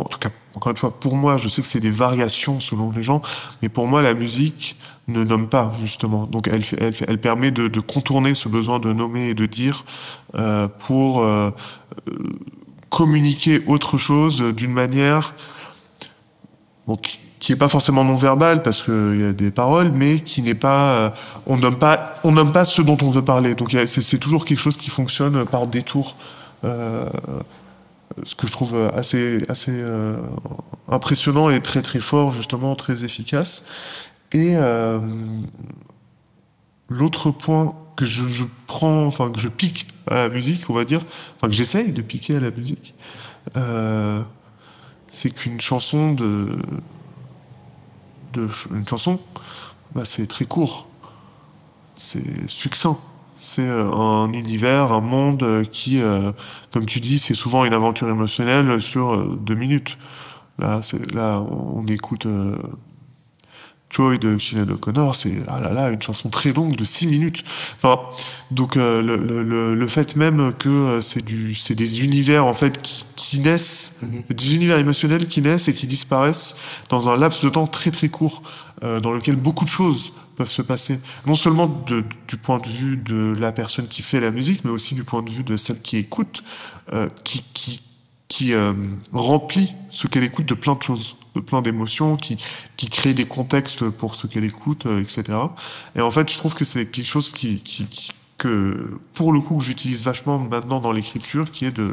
B: encore une fois, pour moi, je sais que c'est des variations selon les gens, mais pour moi, la musique ne nomme pas, justement. Donc, elle, fait, elle, fait, elle permet de, de contourner ce besoin de nommer et de dire euh, pour euh, communiquer autre chose d'une manière bon, qui, qui est pas forcément non-verbale, parce qu'il y a des paroles, mais qui n'est pas... Euh, on nomme pas, on nomme pas ce dont on veut parler. Donc, y a, c'est, c'est toujours quelque chose qui fonctionne par détour. Euh, ce que je trouve assez, assez euh, impressionnant et très très fort, justement, très efficace. Et euh, l'autre point que je, je prends, enfin que je pique à la musique, on va dire, enfin que j'essaye de piquer à la musique, euh, c'est qu'une chanson de, de une chanson, bah, c'est très court, c'est succinct. C'est un univers, un monde qui, euh, comme tu dis, c'est souvent une aventure émotionnelle sur euh, deux minutes. Là, c'est, là, on écoute euh, Joy de Sinéad O'Connor, c'est ah là là une chanson très longue de six minutes. Enfin, donc euh, le, le, le fait même que euh, c'est du, c'est des univers en fait qui, qui naissent, mm-hmm. des univers émotionnels qui naissent et qui disparaissent dans un laps de temps très très court, euh, dans lequel beaucoup de choses peuvent se passer, non seulement de, du point de vue de la personne qui fait la musique, mais aussi du point de vue de celle qui écoute, euh, qui, qui, qui euh, remplit ce qu'elle écoute de plein de choses, de plein d'émotions, qui, qui crée des contextes pour ce qu'elle écoute, euh, et cetera. Et en fait, je trouve que c'est quelque chose qui, qui, qui, que, pour le coup, j'utilise vachement maintenant dans l'écriture, qui est de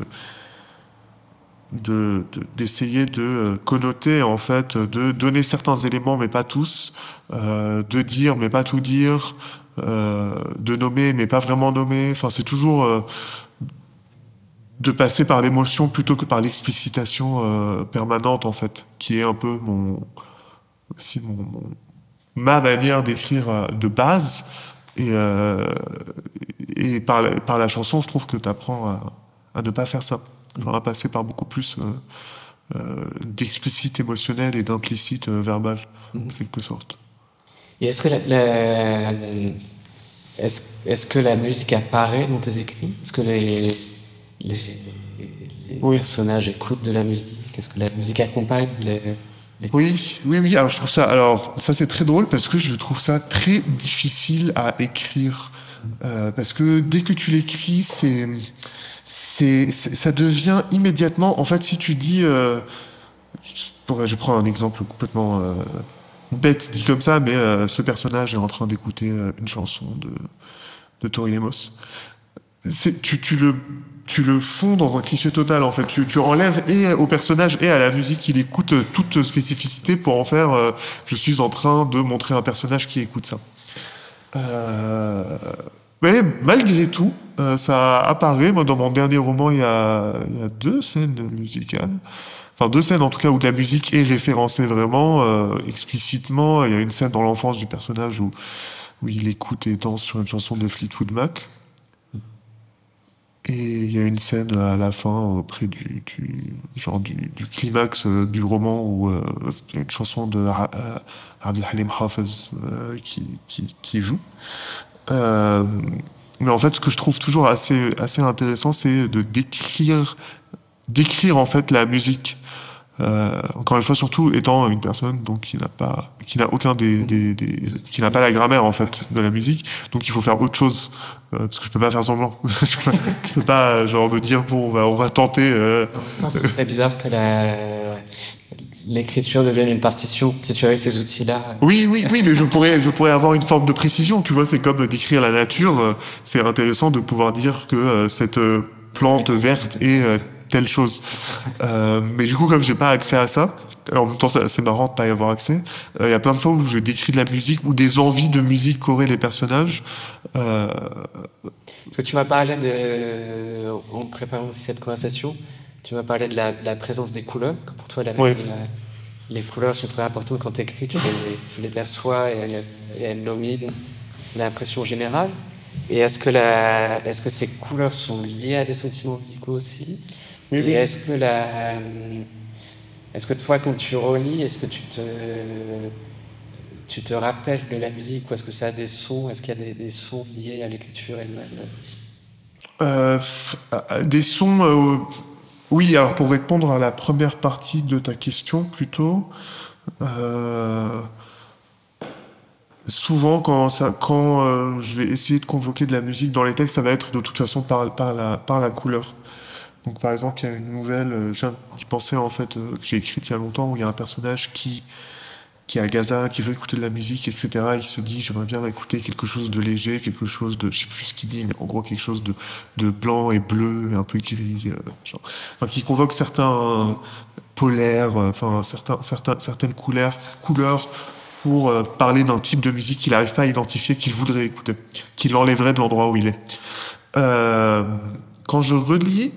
B: De, de, d'essayer de connoter, en fait, de donner certains éléments, mais pas tous, euh, de dire, mais pas tout dire, euh, de nommer, mais pas vraiment nommer. Enfin, c'est toujours euh, de passer par l'émotion plutôt que par l'explicitation euh, permanente, en fait, qui est un peu mon, aussi mon, mon ma manière d'écrire euh, de base. Et, euh, et par, la, par la chanson, je trouve que tu apprends à, à ne pas faire ça. Enfin, à passer par beaucoup plus euh, euh, d'explicite émotionnel et d'implicite euh, verbal, en quelque sorte.
A: Et est-ce que la, la, est-ce, est-ce que la musique apparaît dans tes écrits ? Est-ce que les, les, les oui. personnages écoutent de la musique ? Est-ce que la musique accompagne les, les...
B: Oui, oui, oui. Alors je trouve ça. Alors ça c'est très drôle parce que je trouve ça très difficile à écrire euh, parce que dès que tu l'écris, c'est C'est, c'est, ça devient immédiatement... En fait, si tu dis... Euh, je, pourrais, je prends un exemple complètement euh, bête dit comme ça, mais euh, ce personnage est en train d'écouter euh, une chanson de, de Tori Amos. C'est, tu, tu, le, tu le fonds dans un cliché total, en fait. Tu, tu enlèves et au personnage et à la musique qu'il écoute toute spécificité pour en faire... Euh, je suis en train de montrer un personnage qui écoute ça. Euh... Mais malgré tout, euh, ça apparaît. Moi, dans mon dernier roman, il y a, il y a deux scènes musicales. Enfin, deux scènes, en tout cas, où la musique est référencée vraiment, euh, explicitement. Il y a une scène dans l'enfance du personnage où, où il écoute et danse sur une chanson de Fleetwood Mac. Et il y a une scène à la fin, auprès du, du, genre du, du climax euh, du roman, où euh, il y a une chanson de euh, Abdel Halim Hafez euh, qui, qui, qui joue. Euh, mais en fait, ce que je trouve toujours assez assez intéressant, c'est de décrire décrire en fait la musique. Euh, encore une fois, surtout étant une personne donc qui n'a pas qui n'a aucun des, des, des qui n'a pas la grammaire en fait de la musique, donc il faut faire autre chose euh, parce que je peux pas faire semblant. je, peux, je peux pas genre me dire bon on va on va tenter. Euh...
A: Non, ce serait bizarre que la l'écriture devienne une partition, si tu avais ces outils-là.
B: Oui, oui, oui, mais je pourrais, je pourrais avoir une forme de précision, tu vois, c'est comme décrire la nature, c'est intéressant de pouvoir dire que euh, cette plante verte est euh, telle chose. Euh, mais du coup, comme j'ai pas accès à ça, en même temps, c'est, c'est marrant de pas y avoir accès, il euh, y a plein de fois où je décris de la musique, ou des envies de musique qu'auraient les personnages. Euh...
A: Parce que tu m'as parlé de, en préparant aussi cette conversation, tu m'as parlé de la, de la présence des couleurs, que pour toi, la, oui. la, les couleurs sont très importantes quand tu écris, tu les, tu les perçois et elles, et elles dominent l'impression générale. Et est-ce que, la, est-ce que ces couleurs sont liées à des sentiments musicaux aussi ? Oui, oui. Et est-ce que, la, est-ce que toi, quand tu relis, est-ce que tu te, tu te rappelles de la musique, ou est-ce que ça a des sons ? Est-ce qu'il y a des, des sons liés à l'écriture elle-même ?
B: euh, Des sons... Euh... Oui, alors pour répondre à la première partie de ta question, plutôt, euh, souvent quand, ça, quand euh, je vais essayer de convoquer de la musique dans les textes, ça va être de toute façon par, par, la, par la couleur. Donc par exemple, il y a une nouvelle, euh, je viens d'y penser en fait, euh, que j'ai écrite il y a longtemps, où il y a un personnage qui, qui est à Gaza, qui veut écouter de la musique, et cetera. Il se dit, j'aimerais bien écouter quelque chose de léger, quelque chose de, je sais plus ce qu'il dit, mais en gros quelque chose de, de blanc et bleu, et un peu gris, euh, genre, enfin, qui convoque certains euh, polaires, euh, enfin certains, certains, certaines couleurs, couleurs pour euh, parler d'un type de musique qu'il n'arrive pas à identifier, qu'il voudrait écouter, qu'il l'enlèverait de l'endroit où il est. Euh, quand je relis,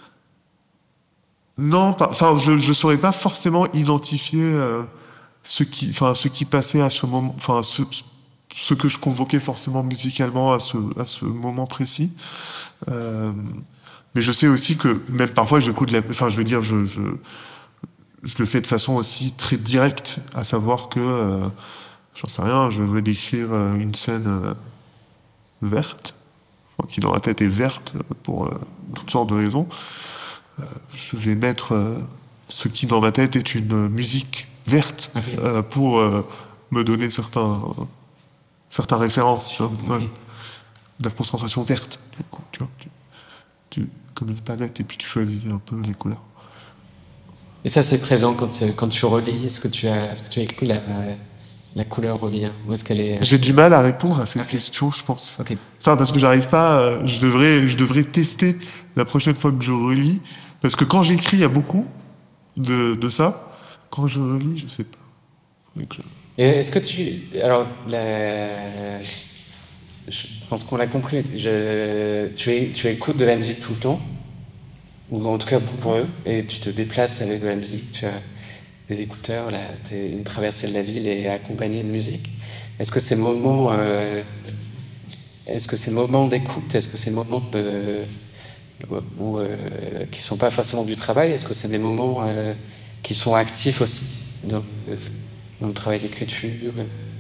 B: non, pas, enfin, je ne saurais pas forcément identifier euh, ce qui, enfin, ce qui passait à ce moment, enfin, ce, ce que je convoquais forcément musicalement à ce, à ce moment précis. Euh, mais je sais aussi que même parfois, j'écoute, la, enfin, je veux dire, je, je, je le fais de façon aussi très directe, à savoir que, euh, j'en sais rien, je veux décrire euh, une scène euh, verte, enfin, qui dans la tête est verte pour euh, toutes sortes de raisons. Euh, je vais mettre euh, ce qui dans ma tête est une musique verte
A: Okay.
B: euh, pour euh, me donner certains, euh, certains références. Tu vois,
A: Okay.
B: ouais. De la concentration verte. Du coup, tu vois, tu, tu, comme une palette, et puis tu choisis un peu les couleurs.
A: Et ça, c'est présent quand, quand tu relis. Est-ce que tu as, est-ce que tu as écrit la, la couleur au lien? Ou est-ce qu'elle est...
B: J'ai du mal à répondre à cette
A: Okay.
B: question, je pense.
A: Ok.
B: Enfin, parce que j'arrive pas. euh, Je devrais, je devrais tester la prochaine fois que je relis. Parce que quand j'écris, il y a beaucoup de, de ça. Quand je relis, je sais pas. Faudrait que je-
A: Et est-ce que tu... Alors, la... je pense qu'on l'a compris. Je... Tu, es... tu écoutes de la musique tout le temps, ou en tout cas pour eux, et tu te déplaces avec de la musique. Tu as des écouteurs, là, tu es une traversée de la ville et accompagné de musique. Est-ce que ces moments... euh, Est-ce que ces moments d'écoute, est-ce que ces moments de... ou euh, qui sont pas forcément du travail, est-ce que c'est des moments euh, qui sont actifs aussi dans, euh, dans le travail d'écriture?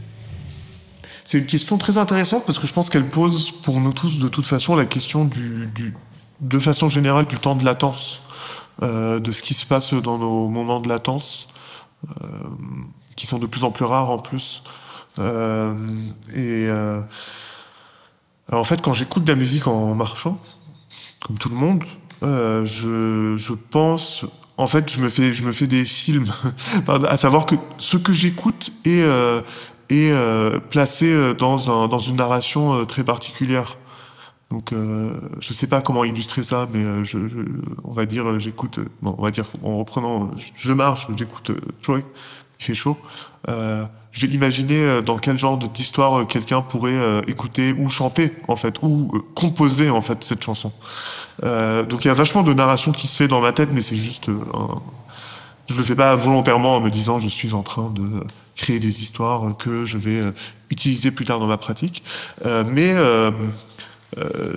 B: C'est une question très intéressante parce que je pense qu'elle pose pour nous tous de toute façon la question du, du de façon générale du temps de latence, euh, de ce qui se passe dans nos moments de latence, euh, qui sont de plus en plus rares en plus. Euh, et euh, alors en fait, quand j'écoute de la musique en marchant, comme tout le monde, euh, je, je pense, en fait, je me fais, je me fais des films, à savoir que ce que j'écoute est, euh, est euh, placé dans un, dans une narration euh, très particulière. Donc, euh, je sais pas comment illustrer ça, mais euh, je, je, on va dire, j'écoute, euh, bon, on va dire, en reprenant, euh, je marche, j'écoute euh, Joy, il fait chaud. Euh, je vais imaginer euh, dans quel genre d'histoire euh, quelqu'un pourrait euh, écouter ou chanter, en fait, ou euh, composer, en fait, cette chanson. Euh, donc, il y a vachement de narration qui se fait dans ma tête, mais c'est juste, euh, un... je le fais pas volontairement en me disant je suis en train de créer des histoires que je vais euh, utiliser plus tard dans ma pratique. Euh, mais euh, euh,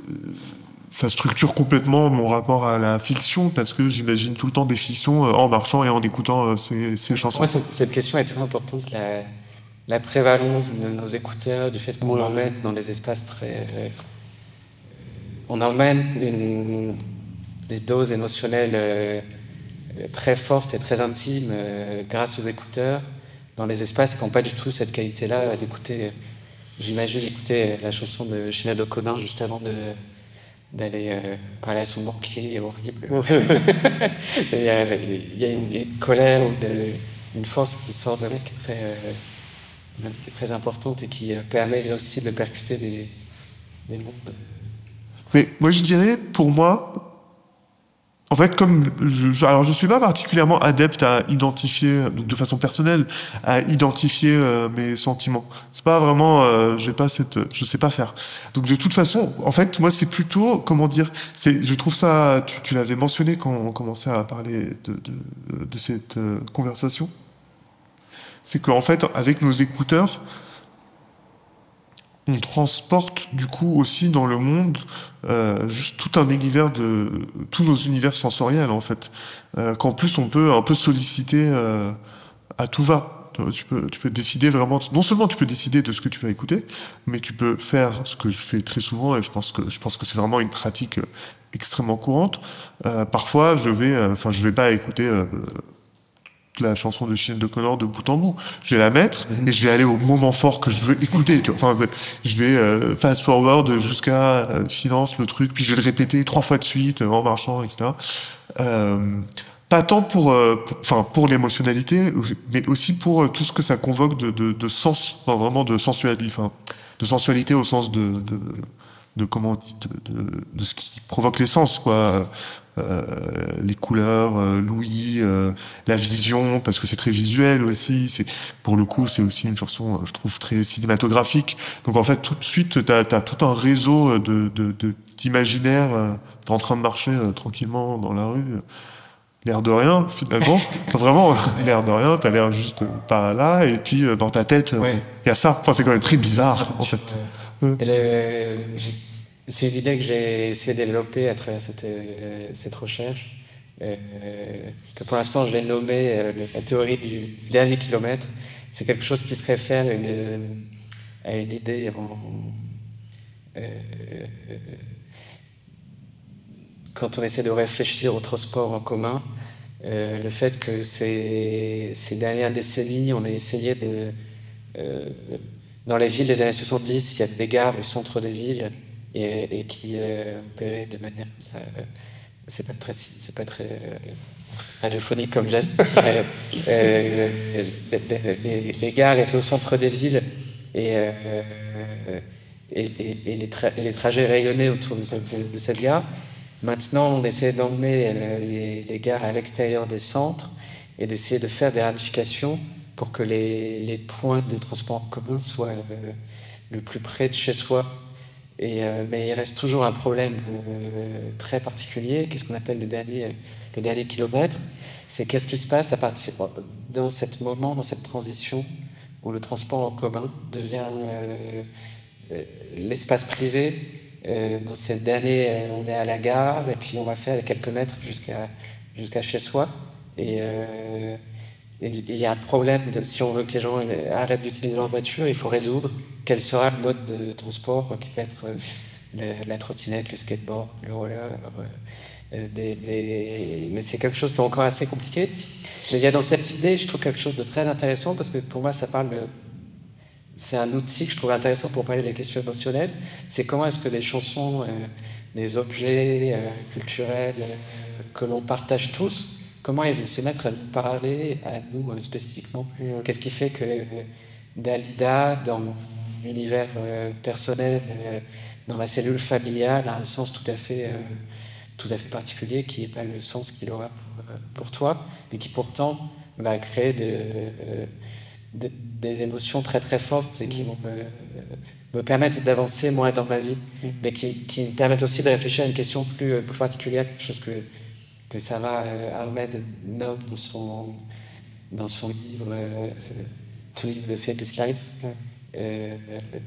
B: ça structure complètement mon rapport à la fiction parce que j'imagine tout le temps des fictions euh, en marchant et en écoutant euh, ces, ces chansons.
A: Moi, cette, cette question est très importante, la, la prévalence de nos écouteurs, du fait qu'on l'emmène dans des espaces très... euh, on emmène une, des doses émotionnelles euh, très fortes et très intimes euh, grâce aux écouteurs dans des espaces qui n'ont pas du tout cette qualité-là d'écouter. J'imagine écouter la chanson de Sinéad O'Connor juste avant de, d'aller euh, parler à son banquier, horrible. Il y a, il y a une, une colère ou de, une force qui sort de là qui est très, euh, qui est très importante et qui euh, permet aussi de percuter des, des mondes.
B: Mais moi, je dirais, pour moi, en fait, comme je, je, alors je suis pas particulièrement adepte à identifier, de façon personnelle, à identifier euh, mes sentiments. C'est pas vraiment, euh, j'ai pas cette, je sais pas faire. Donc de toute façon, en fait, moi, c'est plutôt, comment dire, c'est, je trouve ça, tu, tu l'avais mentionné quand on commençait à parler de, de, de cette euh, conversation, c'est qu'en fait, avec nos écouteurs, on transporte du coup aussi dans le monde euh, juste tout un univers de tous nos univers sensoriels en fait, euh, qu'en plus on peut un peu solliciter euh, à tout va. Tu peux, tu peux décider vraiment. Non seulement tu peux décider de ce que tu vas écouter, mais tu peux faire ce que je fais très souvent, et je pense que je pense que c'est vraiment une pratique extrêmement courante. Euh, parfois, je vais, enfin, euh, je vais pas écouter euh, la chanson de Sinéad O'Connor de bout en bout. Je vais la mettre et je vais aller au moment fort que je veux écouter. Tu vois. Enfin, je vais euh, fast forward jusqu'à euh, silence le truc, puis je vais le répéter trois fois de suite euh, en marchant, et cetera. Euh, pas tant pour, euh, pour, enfin, pour l'émotionnalité, mais aussi pour euh, tout ce que ça convoque de, de, de sens, enfin, vraiment de sensualité, enfin, de sensualité au sens de, de, de comment on dit, de, de, de ce qui provoque les sens, quoi. Euh, les couleurs, euh, l'ouïe, euh, la vision, parce que c'est très visuel aussi. C'est, pour le coup, c'est aussi une chanson, je trouve, très cinématographique. Donc en fait, tout de suite, t'as, t'as tout un réseau de, de, de d'imaginaire. Euh, t'es en train de marcher euh, tranquillement dans la rue, euh, l'air de rien, finalement. Enfin, vraiment, l'air de rien. T'as l'air juste euh, par là, et puis euh, dans ta tête, il ouais. y a ça. Enfin, c'est quand même très bizarre, en fait.
A: Euh. Et le... C'est une idée que j'ai essayé de développer à travers cette, euh, cette recherche, euh, que pour l'instant je l'ai nommée euh, la théorie du dernier kilomètre. C'est quelque chose qui se réfère à une, à une idée en, euh, quand on essaie de réfléchir au transport en commun, euh, le fait que ces, ces dernières décennies, on a essayé de... Euh, dans les villes des années soixante-dix, il y a des gares au centre des villes, Et, et qui euh, opérait de manière comme ça. Euh, c'est pas très, c'est pas très euh, radiophonique comme geste. euh, euh, les, les, les gares étaient au centre des villes et, euh, et, et, et, les, tra- et les trajets rayonnaient autour de cette, de cette gare. Maintenant, on essaie d'emmener euh, les, les gares à l'extérieur des centres et d'essayer de faire des ramifications pour que les, les points de transport en commun soient euh, le plus près de chez soi. Et, euh, mais il reste toujours un problème euh, très particulier, qu'est-ce qu'on appelle le dernier, le dernier kilomètre. C'est qu'est-ce qui se passe à partir, dans ce moment, dans cette transition où le transport en commun devient euh, euh, l'espace privé. Euh, dans cette dernière, euh, on est à la gare et puis on va faire quelques mètres jusqu'à, jusqu'à chez soi. Et euh, il y a un problème, de, si on veut que les gens arrêtent d'utiliser leur voiture, il faut résoudre quel sera le mode de transport qui peut être euh, le, la trottinette, le skateboard, le roller. Euh, des, des... Mais c'est quelque chose qui est encore assez compliqué. Il y a dans cette idée, je trouve quelque chose de très intéressant parce que pour moi, ça parle de... c'est un outil que je trouve intéressant pour parler des questions émotionnelles. C'est comment est-ce que des chansons, euh, des objets euh, culturels euh, que l'on partage tous, comment ils vont se mettre à nous parler, à nous euh, spécifiquement. Mmh. Qu'est-ce qui fait que euh, Dalida, dans mon univers euh, personnel, euh, dans ma cellule familiale, a un sens tout à fait, euh, tout à fait particulier, qui n'est pas le sens qu'il aura pour, euh, pour toi, mais qui pourtant va créer de, euh, de, des émotions très très fortes et qui mmh. vont me, me permettre d'avancer moi dans ma vie, mmh. mais qui, qui me permettent aussi de réfléchir à une question plus, plus particulière, quelque chose que que Sarah euh, Ahmed nomme dans son, dans son livre euh, To Live the Fabulous Life, euh,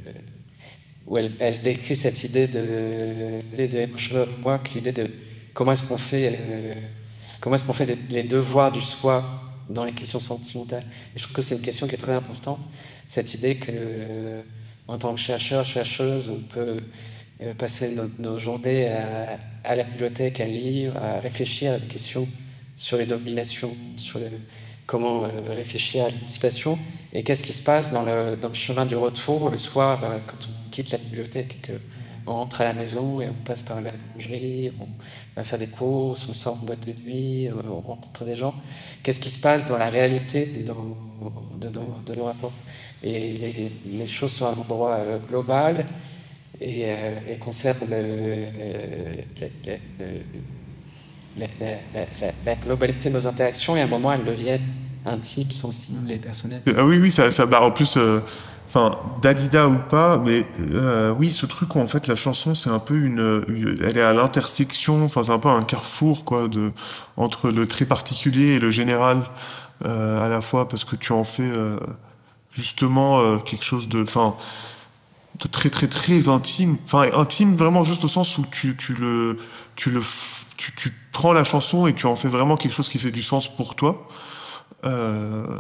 A: où elle, elle décrit cette idée de, de Emotional Work, l'idée de comment est-ce qu'on fait, euh, comment est-ce qu'on fait les, les devoirs du soir dans les questions sentimentales. Et je trouve que c'est une question qui est très importante, cette idée que euh, en tant que chercheur, chercheuse, on peut euh, passer nos, nos journées à, à la bibliothèque, à lire, à réfléchir à des questions sur les dominations, sur le, comment euh, réfléchir à l'émancipation, et qu'est-ce qui se passe dans le, dans le chemin du retour le soir euh, quand on quitte la bibliothèque, qu'on rentre à la maison et on passe par la boulangerie, on va faire des courses, on sort en boîte de nuit, on rencontre des gens. Qu'est-ce qui se passe dans la réalité de, dans, de, dans, de nos rapports? Et les, les choses sont à un endroit euh, global et, euh, et concernent le, le, le, le, la, la, la, la globalité de nos interactions, et à un moment elles deviennent intimes, sensibles et personnelles.
B: Ah oui, oui, ça, ça bah, en plus, enfin, euh, Dalida ou pas, mais euh, oui, ce truc où en fait la chanson c'est un peu une, une elle est à l'intersection, enfin c'est un peu un carrefour quoi, de entre le très particulier et le général euh, à la fois, parce que tu en fais euh, justement euh, quelque chose de, enfin, de très très très intime, enfin intime vraiment juste au sens où tu tu le tu le tu, tu prends la chanson et tu en fais vraiment quelque chose qui fait du sens pour toi. Euh,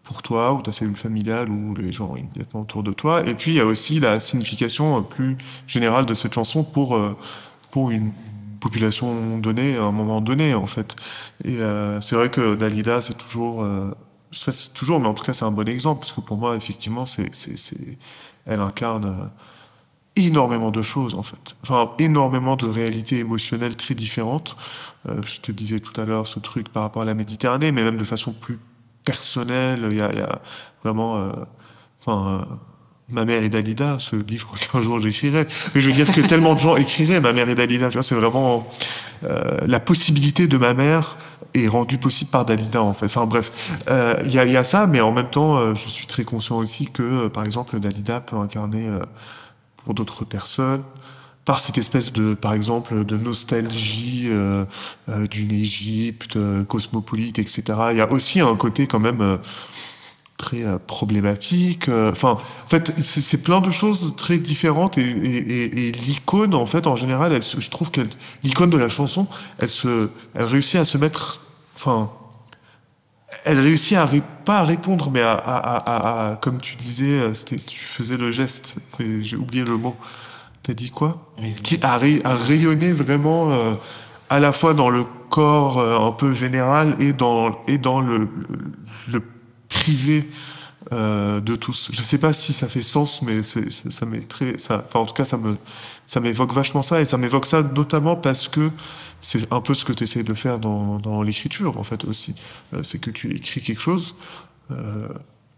B: pour toi, ou ta cellule familiale, ou les gens immédiatement autour de toi. Et puis il y a aussi la signification plus générale de cette chanson pour, euh, pour une population donnée, à un moment donné, en fait. Et euh, c'est vrai que Dalida, c'est toujours... Euh, c'est toujours, mais en tout cas, c'est un bon exemple, parce que pour moi, effectivement, c'est, c'est, c'est, elle incarne... Euh, énormément de choses, en fait. Enfin, énormément de réalités émotionnelles très différentes. Euh, je te disais tout à l'heure ce truc par rapport à la Méditerranée, mais même de façon plus personnelle. Il y a, il y a vraiment... Euh, enfin, euh, Ma mère et Dalida, ce livre qu'un jour j'écrirai. Mais je veux dire que tellement de gens écriraient Ma mère et Dalida. Tu vois, c'est vraiment... Euh, la possibilité de ma mère est rendue possible par Dalida, en fait. Enfin, bref. Il euh, y, a, y a ça, mais en même temps, euh, je suis très conscient aussi que, euh, par exemple, Dalida peut incarner... Euh, pour d'autres personnes, par cette espèce de, par exemple, de nostalgie euh, euh, d'une Égypte euh, cosmopolite, et cetera. Il y a aussi un côté quand même euh, très euh, problématique. Enfin, euh, en fait, c'est, c'est plein de choses très différentes et, et, et, et l'icône, en fait, en général, elle, je trouve que l'icône de la chanson, elle se, elle réussit à se mettre, enfin. Elle réussit à ré- pas à répondre, mais à, à, à, à, à comme tu disais, c'était, tu faisais le geste, et j'ai oublié le mot. T'as dit quoi ?
A: Oui.
B: Qui a, ray- a rayonné vraiment euh, à la fois dans le corps euh, un peu général et dans et dans le, le, le privé euh, de tous. Je sais pas si ça fait sens, mais c'est, c'est, ça m'est très, ça, enfin en tout cas ça me, ça m'évoque vachement ça et ça m'évoque ça notamment parce que c'est un peu ce que tu essaies de faire dans, dans l'écriture, en fait, aussi. Euh, c'est que tu écris quelque chose, euh,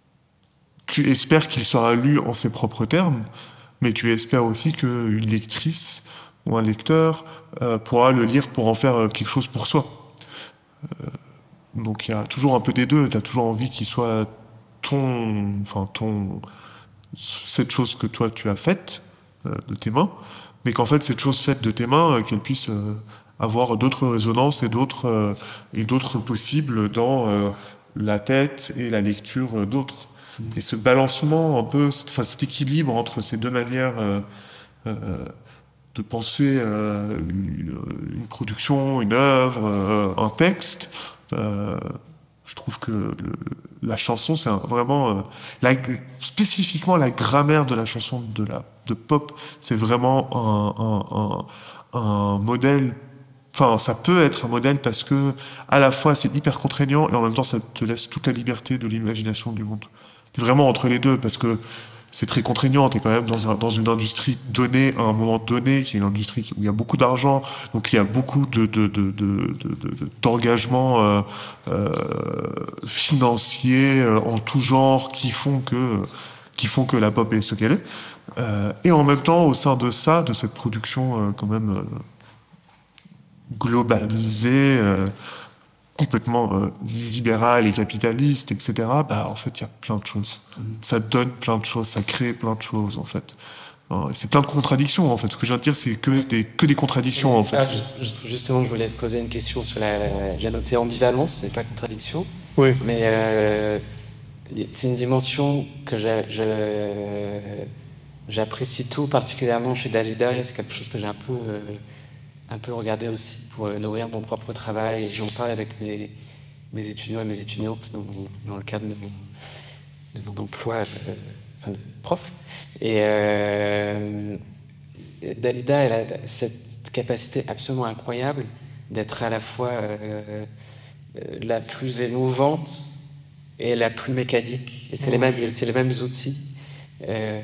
B: tu espères qu'il sera lu en ses propres termes, mais tu espères aussi qu'une lectrice ou un lecteur euh, pourra le lire pour en faire euh, quelque chose pour soi. Euh, donc il y a toujours un peu des deux, tu as toujours envie qu'il soit ton... Enfin, ton... cette chose que toi, tu as faite euh, de tes mains, mais qu'en fait, cette chose faite de tes mains, euh, qu'elle puisse... Euh, avoir d'autres résonances et d'autres euh, et d'autres possibles dans euh, la tête et la lecture d'autres. Mmh. Et ce balancement un peu, enfin cet équilibre entre ces deux manières euh, euh, de penser euh, une, une production, une œuvre, euh, un texte. Euh, je trouve que le, la chanson, c'est un, vraiment euh, la, spécifiquement la grammaire de la chanson de la de pop, c'est vraiment un, un, un, un modèle. Enfin, ça peut être un modèle parce que, à la fois, c'est hyper contraignant et en même temps, ça te laisse toute la liberté de l'imagination du monde. T'es vraiment entre les deux parce que c'est très contraignant. T'es quand même dans, un, dans une industrie donnée, à un moment donné, qui est une industrie où il y a beaucoup d'argent, donc il y a beaucoup de, de, de, de, de, de, d'engagements euh, euh, financiers euh, en tout genre qui font que, qui font que la pop est ce qu'elle est. Euh, et en même temps, au sein de ça, de cette production euh, quand même... Euh, globalisé, euh, complètement euh, libéral et capitaliste, et cetera, bah, en fait, il y a plein de choses. Mmh. Ça donne plein de choses, ça crée plein de choses, en fait. Alors, c'est plein de contradictions, en fait. Ce que je viens de dire, c'est que des, que des contradictions, en fait.
A: Ah, justement, je voulais te poser une question sur la... la j'ai noté ambivalence, c'est pas contradiction.
B: Oui.
A: Mais euh, c'est une dimension que j'ai, je, j'apprécie tout particulièrement chez Dalida, et c'est quelque chose que j'ai un peu... Euh, un peu regarder aussi pour euh, nourrir mon propre travail. Et j'en parle avec mes, mes étudiants et mes étudiantes dans, dans le cadre de mon, de mon emploi euh, enfin, de prof. Et euh, Dalida, elle a cette capacité absolument incroyable d'être à la fois euh, la plus émouvante et la plus mécanique. Et c'est, mmh. les, mêmes, c'est les mêmes outils. Euh,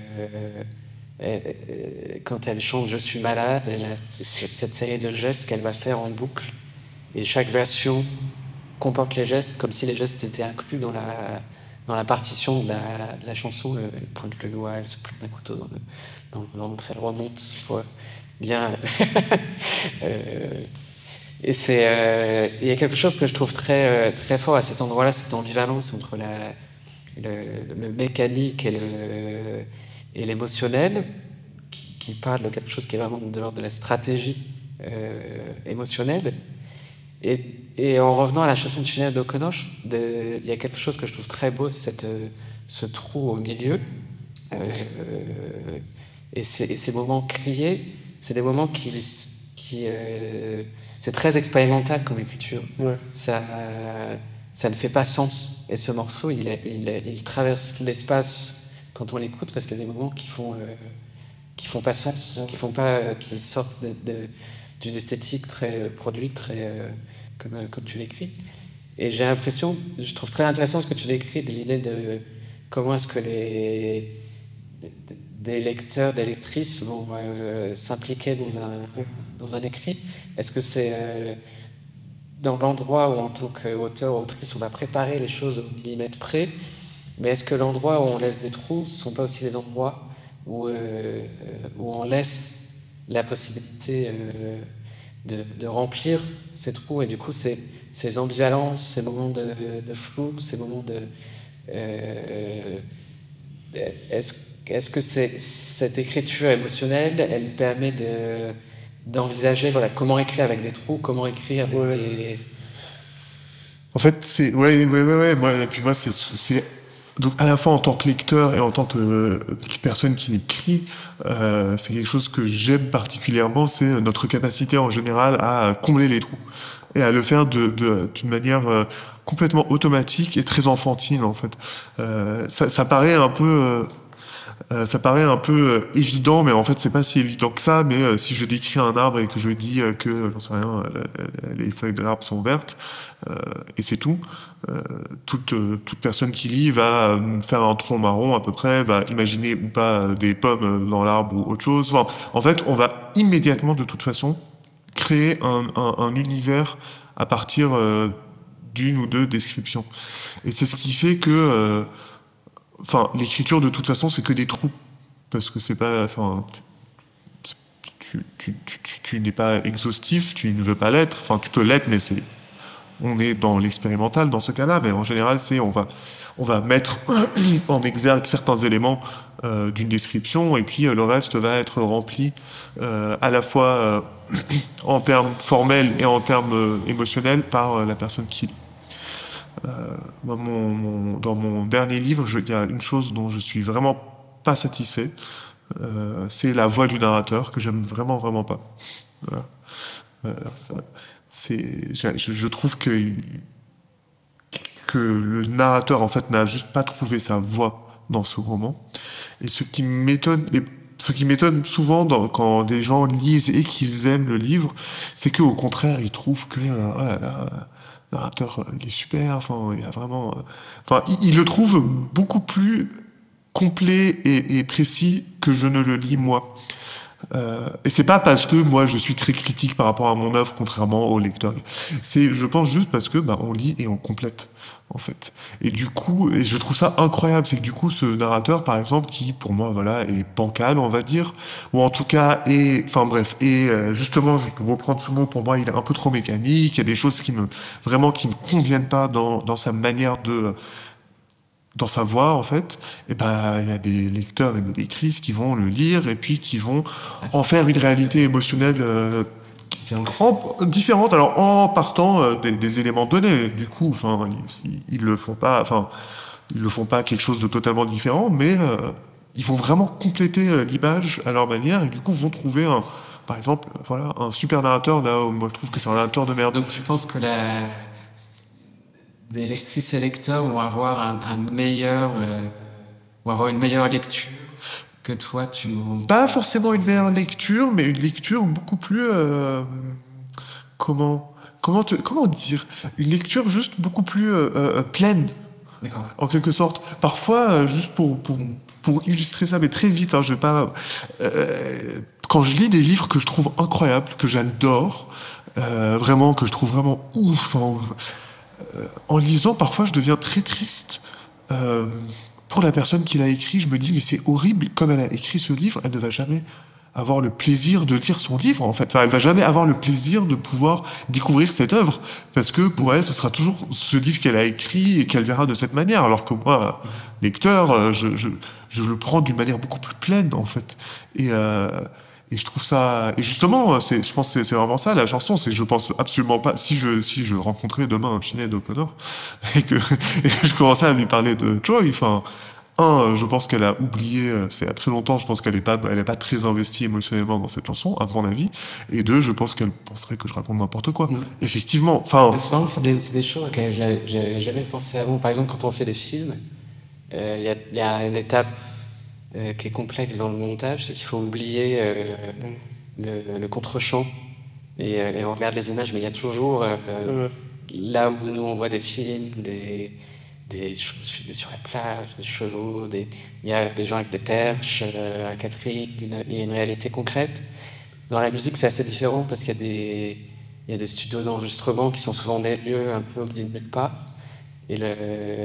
A: Quand elle chante « Je suis malade », elle a cette série de gestes qu'elle va faire en boucle. Et chaque version comporte les gestes comme si les gestes étaient inclus dans la, dans la partition de la, de la chanson. Elle pointe le doigt, elle se plante un couteau dans le, dans le ventre, elle remonte pour bien... euh, et c'est, euh, il y a quelque chose que je trouve très, très fort à cet endroit-là, cette ambivalence entre la, le, le mécanique et le... et l'émotionnel, qui, qui parle de quelque chose qui est vraiment de l'ordre de la stratégie euh, émotionnelle. Et, et en revenant à la chanson de Sinéad O'Connor, il y a quelque chose que je trouve très beau, c'est cette, ce trou au milieu. Euh, et, ces, et ces moments criés, c'est des moments qui... qui euh, c'est très expérimental comme écriture. Ouais. Ça, ça ne fait pas sens. Et ce morceau, il, est, il, est, il traverse l'espace quand on l'écoute, parce qu'il y a des moments qui font, euh, qui font pas sens, qui font pas, euh, qui sortent de, de, d'une esthétique très produite, très euh, comme, euh, comme tu l'écris. Et j'ai l'impression, je trouve très intéressant ce que tu décris de l'idée de comment est-ce que les des lecteurs, des lectrices vont euh, s'impliquer dans un, dans un écrit. Est-ce que c'est euh, dans l'endroit où, en tant qu'auteur ou autrice, on va préparer les choses au millimètre près, mais est-ce que l'endroit où on laisse des trous ne sont pas aussi les endroits où, euh, où on laisse la possibilité euh, de, de remplir ces trous, et du coup, ces, ces ambivalences, ces moments de, de flou, ces moments de... Euh, est-ce Est-ce que c'est, cette écriture émotionnelle, elle permet de, d'envisager voilà, comment écrire avec des trous, comment écrire des...
B: Ouais. En fait, c'est... Ouais, ouais, ouais, ouais. Moi, et puis moi, c'est, c'est... Donc, à la fois en tant que lecteur et en tant que euh, personne qui écrit, euh, c'est quelque chose que j'aime particulièrement, c'est notre capacité en général à combler les trous. Et à le faire de, de, d'une manière euh, complètement automatique et très enfantine, en fait. Euh, ça, ça paraît un peu... Euh, Euh, ça paraît un peu euh, évident, mais en fait c'est pas si évident que ça. Mais euh, si je décris un arbre et que je dis euh, que, j'en sais rien, euh, les feuilles de l'arbre sont vertes, euh, et c'est tout, euh, toute, euh, toute personne qui lit va euh, faire un tronc marron à peu près, va imaginer ou pas des pommes dans l'arbre ou autre chose. Enfin, en fait, on va immédiatement de toute façon créer un, un, un univers à partir euh, d'une ou deux descriptions. Et c'est ce qui fait que euh, Enfin, l'écriture, de toute façon, c'est que des trous. Parce que c'est pas... Enfin, tu, tu, tu, tu, tu n'es pas exhaustif, tu ne veux pas l'être. Enfin, tu peux l'être, mais c'est... On est dans l'expérimental dans ce cas-là, mais en général, c'est... On va, on va mettre en exergue certains éléments euh, d'une description, et puis euh, le reste va être rempli euh, à la fois euh, en termes formels et en termes euh, émotionnels par euh, la personne qui lit. Euh, dans, mon, mon, dans mon dernier livre, il y a une chose dont je suis vraiment pas satisfait, euh, c'est la voix du narrateur, que j'aime vraiment, vraiment pas. Voilà. Euh, c'est, je, je trouve que, que le narrateur, en fait, n'a juste pas trouvé sa voix dans ce roman. Et ce qui m'étonne... Et ce qui m'étonne souvent dans, quand des gens lisent et qu'ils aiment le livre, c'est qu'au contraire, ils trouvent que... Euh, oh là là, le narrateur, il est super, enfin, il a vraiment... Euh, enfin, il, il le trouve beaucoup plus complet et, et précis que je ne le lis moi. Euh, et c'est pas parce que moi je suis très critique par rapport à mon œuvre, contrairement au lecteur. C'est, je pense, juste parce que bah, on lit et on complète, en fait. Et du coup, et je trouve ça incroyable, c'est que du coup, ce narrateur, par exemple, qui pour moi, voilà, est bancal, on va dire, ou en tout cas est, enfin bref, et euh, justement, je peux reprendre ce mot, pour moi, il est un peu trop mécanique. Il y a des choses qui me vraiment qui me conviennent pas dans dans sa manière de dans sa voix, en fait, et ben, il y a des lecteurs et des lectrices qui vont le lire et puis qui vont en faire une réalité émotionnelle euh, en, différente. Alors, en partant euh, des, des éléments donnés, du coup, enfin, ils, ils le font pas, enfin, ils le font pas quelque chose de totalement différent, mais euh, ils vont vraiment compléter euh, l'image à leur manière et du coup vont trouver un, par exemple, voilà, un super narrateur là où moi je trouve que c'est un narrateur de merde.
A: Donc, tu penses que la des lectrices et lecteurs vont avoir un, un meilleur, euh, vont avoir une meilleure lecture que toi, tu...
B: Pas forcément une meilleure lecture, mais une lecture beaucoup plus... Euh, comment comment, te, comment dire Une lecture juste beaucoup plus euh, euh, pleine,
A: D'accord.
B: En quelque sorte. Parfois, euh, juste pour, pour, pour illustrer ça, mais très vite, hein, je vais pas... Euh, quand je lis des livres que je trouve incroyables, que j'adore, euh, vraiment, que je trouve vraiment ouf... Enfin, Euh, en lisant, parfois, je deviens très triste euh, pour la personne qui l'a écrit. Je me dis, mais c'est horrible, comme elle a écrit ce livre, elle ne va jamais avoir le plaisir de lire son livre, en fait. Enfin, elle va jamais avoir le plaisir de pouvoir découvrir cette œuvre, parce que pour elle, ce sera toujours ce livre qu'elle a écrit et qu'elle verra de cette manière, alors que moi, lecteur, je, je, je le prends d'une manière beaucoup plus pleine, en fait. Et... Euh, Et je trouve ça, et justement, c'est, je pense que c'est, c'est vraiment ça la chanson. C'est, je pense absolument pas. Si je, si je rencontrais demain un Sinéad O'Connor et que, et que je commençais à lui parler de Joy, enfin, Un, je pense qu'elle a oublié, euh, c'est il y a très longtemps, je pense qu'elle n'est pas, elle est pas très investie émotionnellement dans cette chanson, à mon avis. Et deux, je pense qu'elle penserait que je raconte n'importe quoi.
A: Mm.
B: Effectivement, enfin...
A: C'est marrant, c'est des, c'est des choses auxquelles j'avais j'avais jamais pensé avant. Par exemple, quand on fait des films, euh, il y, a, il y a une étape euh, qui est complexe dans le montage, c'est qu'il faut oublier euh, le, le contre-champ. Et, euh, et on regarde les images, mais il y a toujours, euh, euh, là où nous on voit des films, des, des choses filmées sur la plage, des chevaux, des, il y a des gens avec des perches, euh, à Catherine, une- il y a une réalité concrète. Dans la musique, c'est assez différent parce qu'il y a des, il y a des studios d'enregistrement qui sont souvent des lieux un peu au milieu de nulle part. Et, le,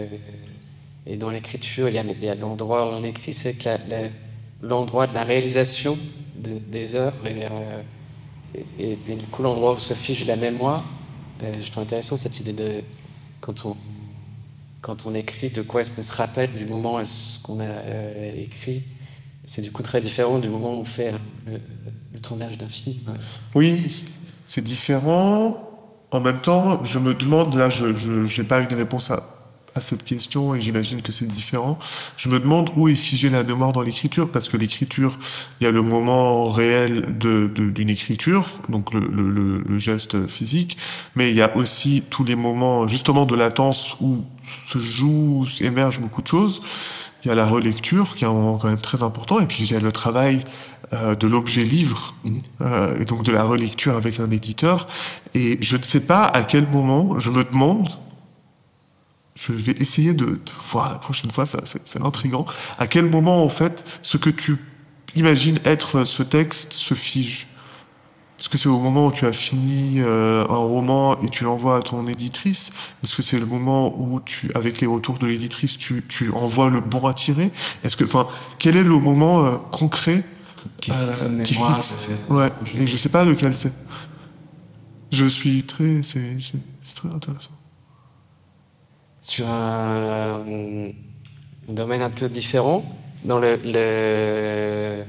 A: et dans l'écriture, il y a, il y a l'endroit où on écrit, c'est que la- la- l'endroit de la réalisation de- des œuvres et, euh, et, et- et du coup l'endroit où se fige la mémoire. Euh, je trouve intéressant cette idée de quand on, quand on écrit, de quoi est-ce qu'on se rappelle du moment où est-ce qu'on a euh, écrit. C'est du coup très différent du moment où on fait euh, le, le tournage d'un film.
B: Oui, c'est différent. En même temps, je me demande, là, je n'ai pas une réponse à, à cette question et j'imagine que c'est différent. Je me demande où est figée la mémoire dans l'écriture, parce que l'écriture, il y a le moment réel de, de, d'une écriture, donc le, le, le, le geste physique, mais il y a aussi tous les moments, justement, de latence où se joue, émergent beaucoup de choses. Il y a la relecture, qui est un moment quand même très important, et puis il y a le travail euh, de l'objet livre, euh, et donc de la relecture avec un éditeur. Et je ne sais pas à quel moment, je me demande, je vais essayer de, de voir la prochaine fois, ça, c'est, c'est intriguant, à quel moment, en fait, ce que tu imagines être ce texte se fige. Est-ce que c'est au moment où tu as fini euh, un roman et tu l'envoies à ton éditrice? Est-ce que c'est le moment où, tu, avec les retours de l'éditrice, tu, tu envoies le bon à tirer? Est-ce que, enfin, quel est le moment euh, concret
A: Qui
B: euh,
A: fixe une
B: qui
A: mémoire,
B: fixe
A: c'est-
B: Ouais, et je sais pas lequel c'est. Je suis très, c'est, c'est, c'est très intéressant.
A: Sur un, un domaine un peu différent, dans le, le-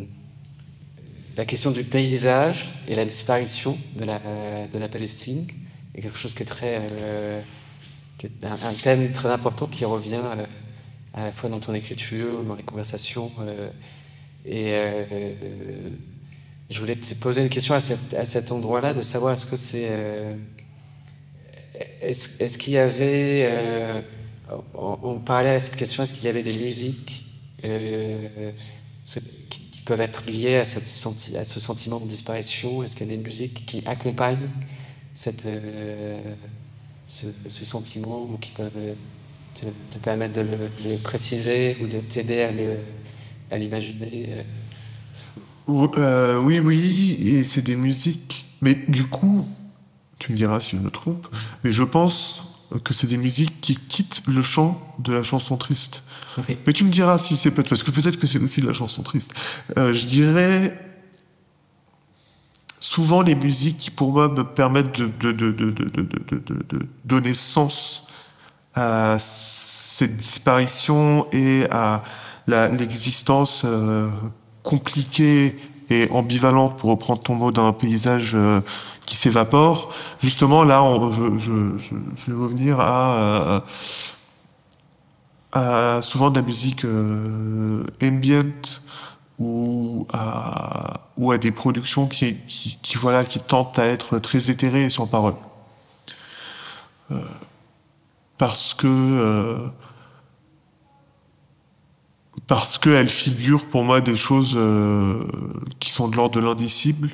A: la question du paysage et la disparition de la, de la Palestine est quelque chose qui est très, euh, qui est un, un thème très important qui revient euh, à la fois dans ton écriture, dans les conversations. euh, et euh, je voulais te poser une question à, cet- à cet endroit-là, de savoir est-ce que c'est euh, est-ce, est-ce qu'il y avait, euh, on, on parlait à cette question, est-ce qu'il y avait des musiques euh, ce- qui, qui peuvent être liées à, cette senti- à ce sentiment de disparition? Est-ce qu'il y a des musiques qui accompagnent cette, euh, ce, ce sentiment ou qui peuvent euh, te, te permettre de le, de le préciser ou de t'aider à, le, à l'imaginer euh.
B: Ou- euh, oui, oui, et c'est des musiques. Mais du coup, tu me diras si je me trompe, mais je pense que c'est des musiques qui quittent le champ de la chanson triste.
A: Ok.
B: Mais tu me diras si c'est peut-être, parce que peut-être que c'est aussi de la chanson triste. Euh, je dirais souvent les musiques qui pour moi me permettent de, de, de, de, de, de, de, de- de donner sens à cette disparition et à la- l'existence euh, compliquée et ambivalente, pour reprendre ton mot, d'un paysage euh, qui s'évapore. Justement, là, on- je, je, je, je vais revenir à, euh, à souvent de la musique euh, ambient ou à, ou à des productions qui, qui, qui, voilà, qui tentent à être très éthérées et sans parole. Euh, parce que euh, parce qu'elles figurent pour moi des choses euh, qui sont de l'ordre de l'indicible,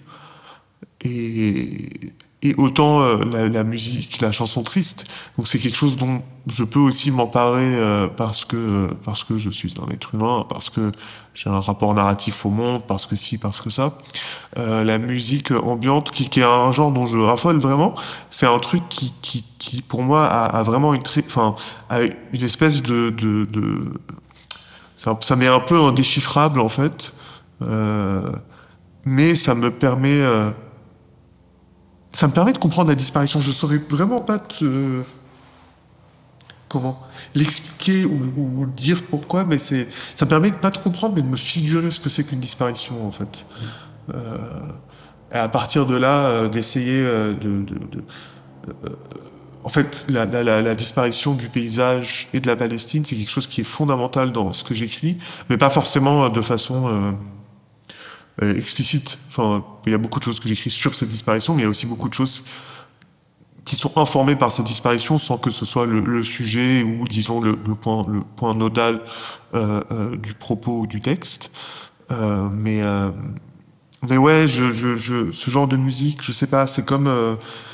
B: et, et autant euh, la, la musique, la chanson triste. Donc c'est quelque chose dont je peux aussi m'emparer euh, parce que parce que je suis un être humain, parce que j'ai un rapport narratif au monde, parce que si, parce que ça. Euh, la musique ambiante, qui, qui est un genre dont je raffole vraiment, c'est un truc qui qui qui pour moi a, a vraiment une très, enfin, a une espèce de de, de ça, ça m'est un peu indéchiffrable en fait, euh, mais ça me permet euh, ça me permet de comprendre la disparition. Je saurais vraiment pas te comment l'expliquer ou, ou dire pourquoi, mais c'est ça me permet de pas te comprendre, mais de me figurer ce que c'est qu'une disparition en fait. Euh, et à partir de là, euh, d'essayer euh, de, de, de en fait, la, la, la, la disparition du paysage et de la Palestine, c'est quelque chose qui est fondamental dans ce que j'écris, mais pas forcément de façon euh, euh, explicite. Enfin, il y a beaucoup de choses que j'écris sur cette disparition, mais il y a aussi beaucoup de choses qui sont informées par cette disparition sans que ce soit le, le sujet ou, disons, le, le, point, le point nodal euh, euh, du propos ou du texte. Euh, mais, euh, mais ouais, je, je, je, ce genre de musique, je sais pas, c'est comme... Euh,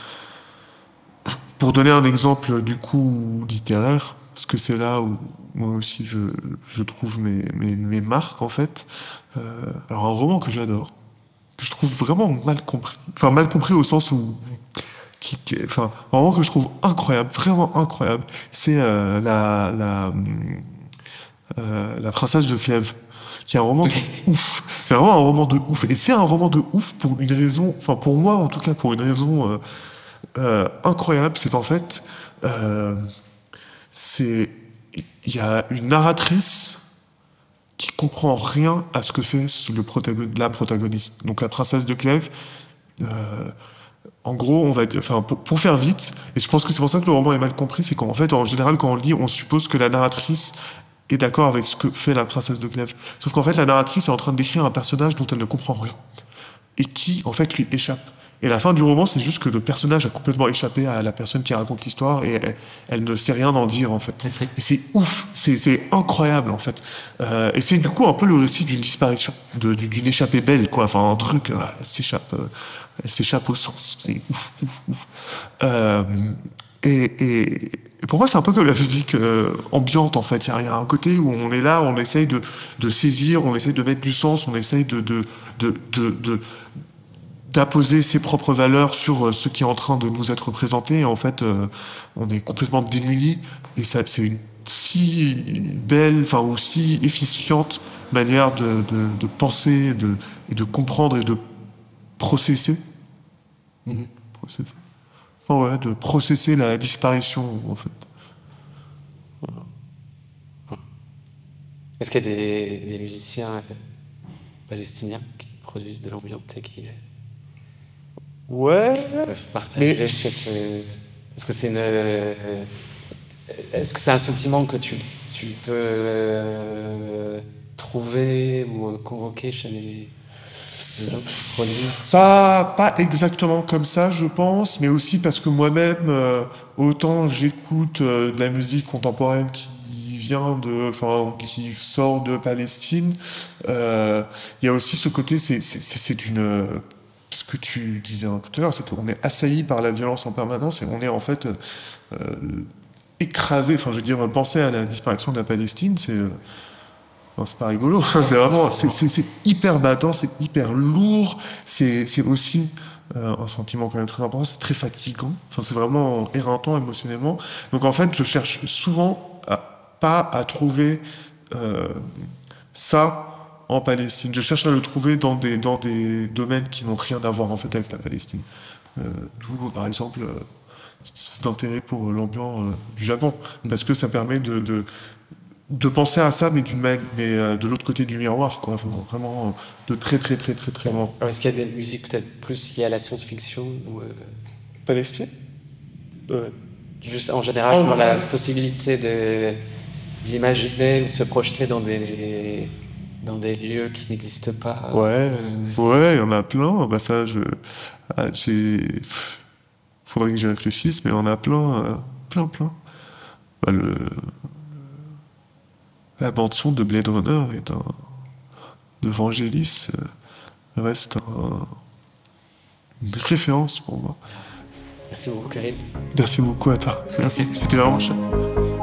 B: pour donner un exemple, du coup, littéraire, parce que c'est là où moi aussi je, je trouve mes, mes, mes marques, en fait. Euh, alors, un roman que j'adore, que je trouve vraiment mal compris. Enfin, mal compris au sens où... Qui, qui, enfin, un roman que je trouve incroyable, vraiment incroyable, c'est euh, la, la, euh, la Princesse de Clèves, qui est un roman okay. de ouf. C'est vraiment un roman de ouf. Et c'est un roman de ouf pour une raison, enfin pour moi en tout cas, pour une raison euh, euh, incroyable, c'est qu'en fait, euh, c'est il y a une narratrice qui comprend rien à ce que fait le protagon- la protagoniste. Donc la Princesse de Clèves. Euh, En gros, on va être, enfin, pour, pour faire vite, et je pense que c'est pour ça que le roman est mal compris, c'est qu'en fait, en général, quand on lit, on suppose que la narratrice est d'accord avec ce que fait la Princesse de Clèves. Sauf qu'en fait, la narratrice est en train de décrire un personnage dont elle ne comprend rien. Et qui, en fait, lui échappe. Et la fin du roman, c'est juste que le personnage a complètement échappé à la personne qui raconte l'histoire et elle, elle ne sait rien en dire, en fait. Et c'est ouf, c'est, c'est incroyable, en fait. Euh, et c'est du coup un peu le récit d'une disparition, de, d'une échappée belle, quoi. Enfin, un truc, euh, elle s'échappe, euh, elle s'échappe au sens. C'est ouf, ouf, ouf. Euh, et, et, et pour moi, c'est un peu comme la musique euh, ambiante, en fait. Il y, y a un côté où on est là, on essaye de, de saisir, on essaye de mettre du sens, on essaye de, de, de, de, de d'apposer ses propres valeurs sur ce qui est en train de nous être présenté. Et en fait, euh, on est complètement démunis. Et ça, c'est une si belle, enfin, ou si efficiente manière de, de, de penser de, et de comprendre et de processer. Mmh. Processer. Oh ouais, de processer la disparition, en fait.
A: Voilà. Est-ce qu'il y a des, des musiciens palestiniens qui produisent de l'ambiance et qui...
B: Ouais.
A: peuvent partager mais... cette. Euh, est-ce que c'est une. Euh, est-ce que c'est un sentiment que tu, tu peux euh, trouver ou convoquer chez les, les gens qui produisent ?
B: Pas, pas exactement comme ça, je pense, mais aussi parce que moi-même, euh, autant j'écoute euh, de la musique contemporaine qui vient de, enfin, qui sort de Palestine, euh, il y a aussi ce côté, c'est, c'est, c'est, c'est une. Ce que tu disais tout à l'heure, c'est qu'on est assailli par la violence en permanence et on est en fait euh, écrasé. Enfin, je veux dire, penser à la disparition de la Palestine, c'est, euh, non, c'est pas rigolo. C'est vraiment, c'est, c'est, c'est hyper battant, c'est hyper lourd. C'est, c'est aussi euh, un sentiment quand même très important. C'est très fatigant. Enfin, c'est vraiment éreintant émotionnellement. Donc en fait, je cherche souvent à, pas à trouver euh, ça. En Palestine. Je cherche à le trouver dans des, dans des domaines qui n'ont rien à voir en fait avec la Palestine. Euh, d'où, par exemple, euh, cet intérêt pour l'ambiance euh, du Japon, parce que ça permet de, de, de penser à ça, mais, d'une, mais euh, de l'autre côté du miroir, quoi. Enfin, vraiment euh, de très très très très très loin.
A: Alors, est-ce qu'il y a des musiques peut-être plus liées à la science-fiction ou euh...
B: Palestine euh...
A: Juste en général, oh, dans la possibilité de, d'imaginer ou de se projeter dans des dans des lieux qui n'existent pas.
B: Ouais, ouais, il y en a plein. Bah ça, je, ah, j'ai, faudrait que j'y réfléchisse, mais il y en a plein, euh, plein, plein. Bah, le, la bande son de Blade Runner et d'un, de Vangelis euh, reste un, une référence pour moi.
A: Merci beaucoup, Karim.
B: Merci beaucoup à toi. Merci. C'était vraiment chouette.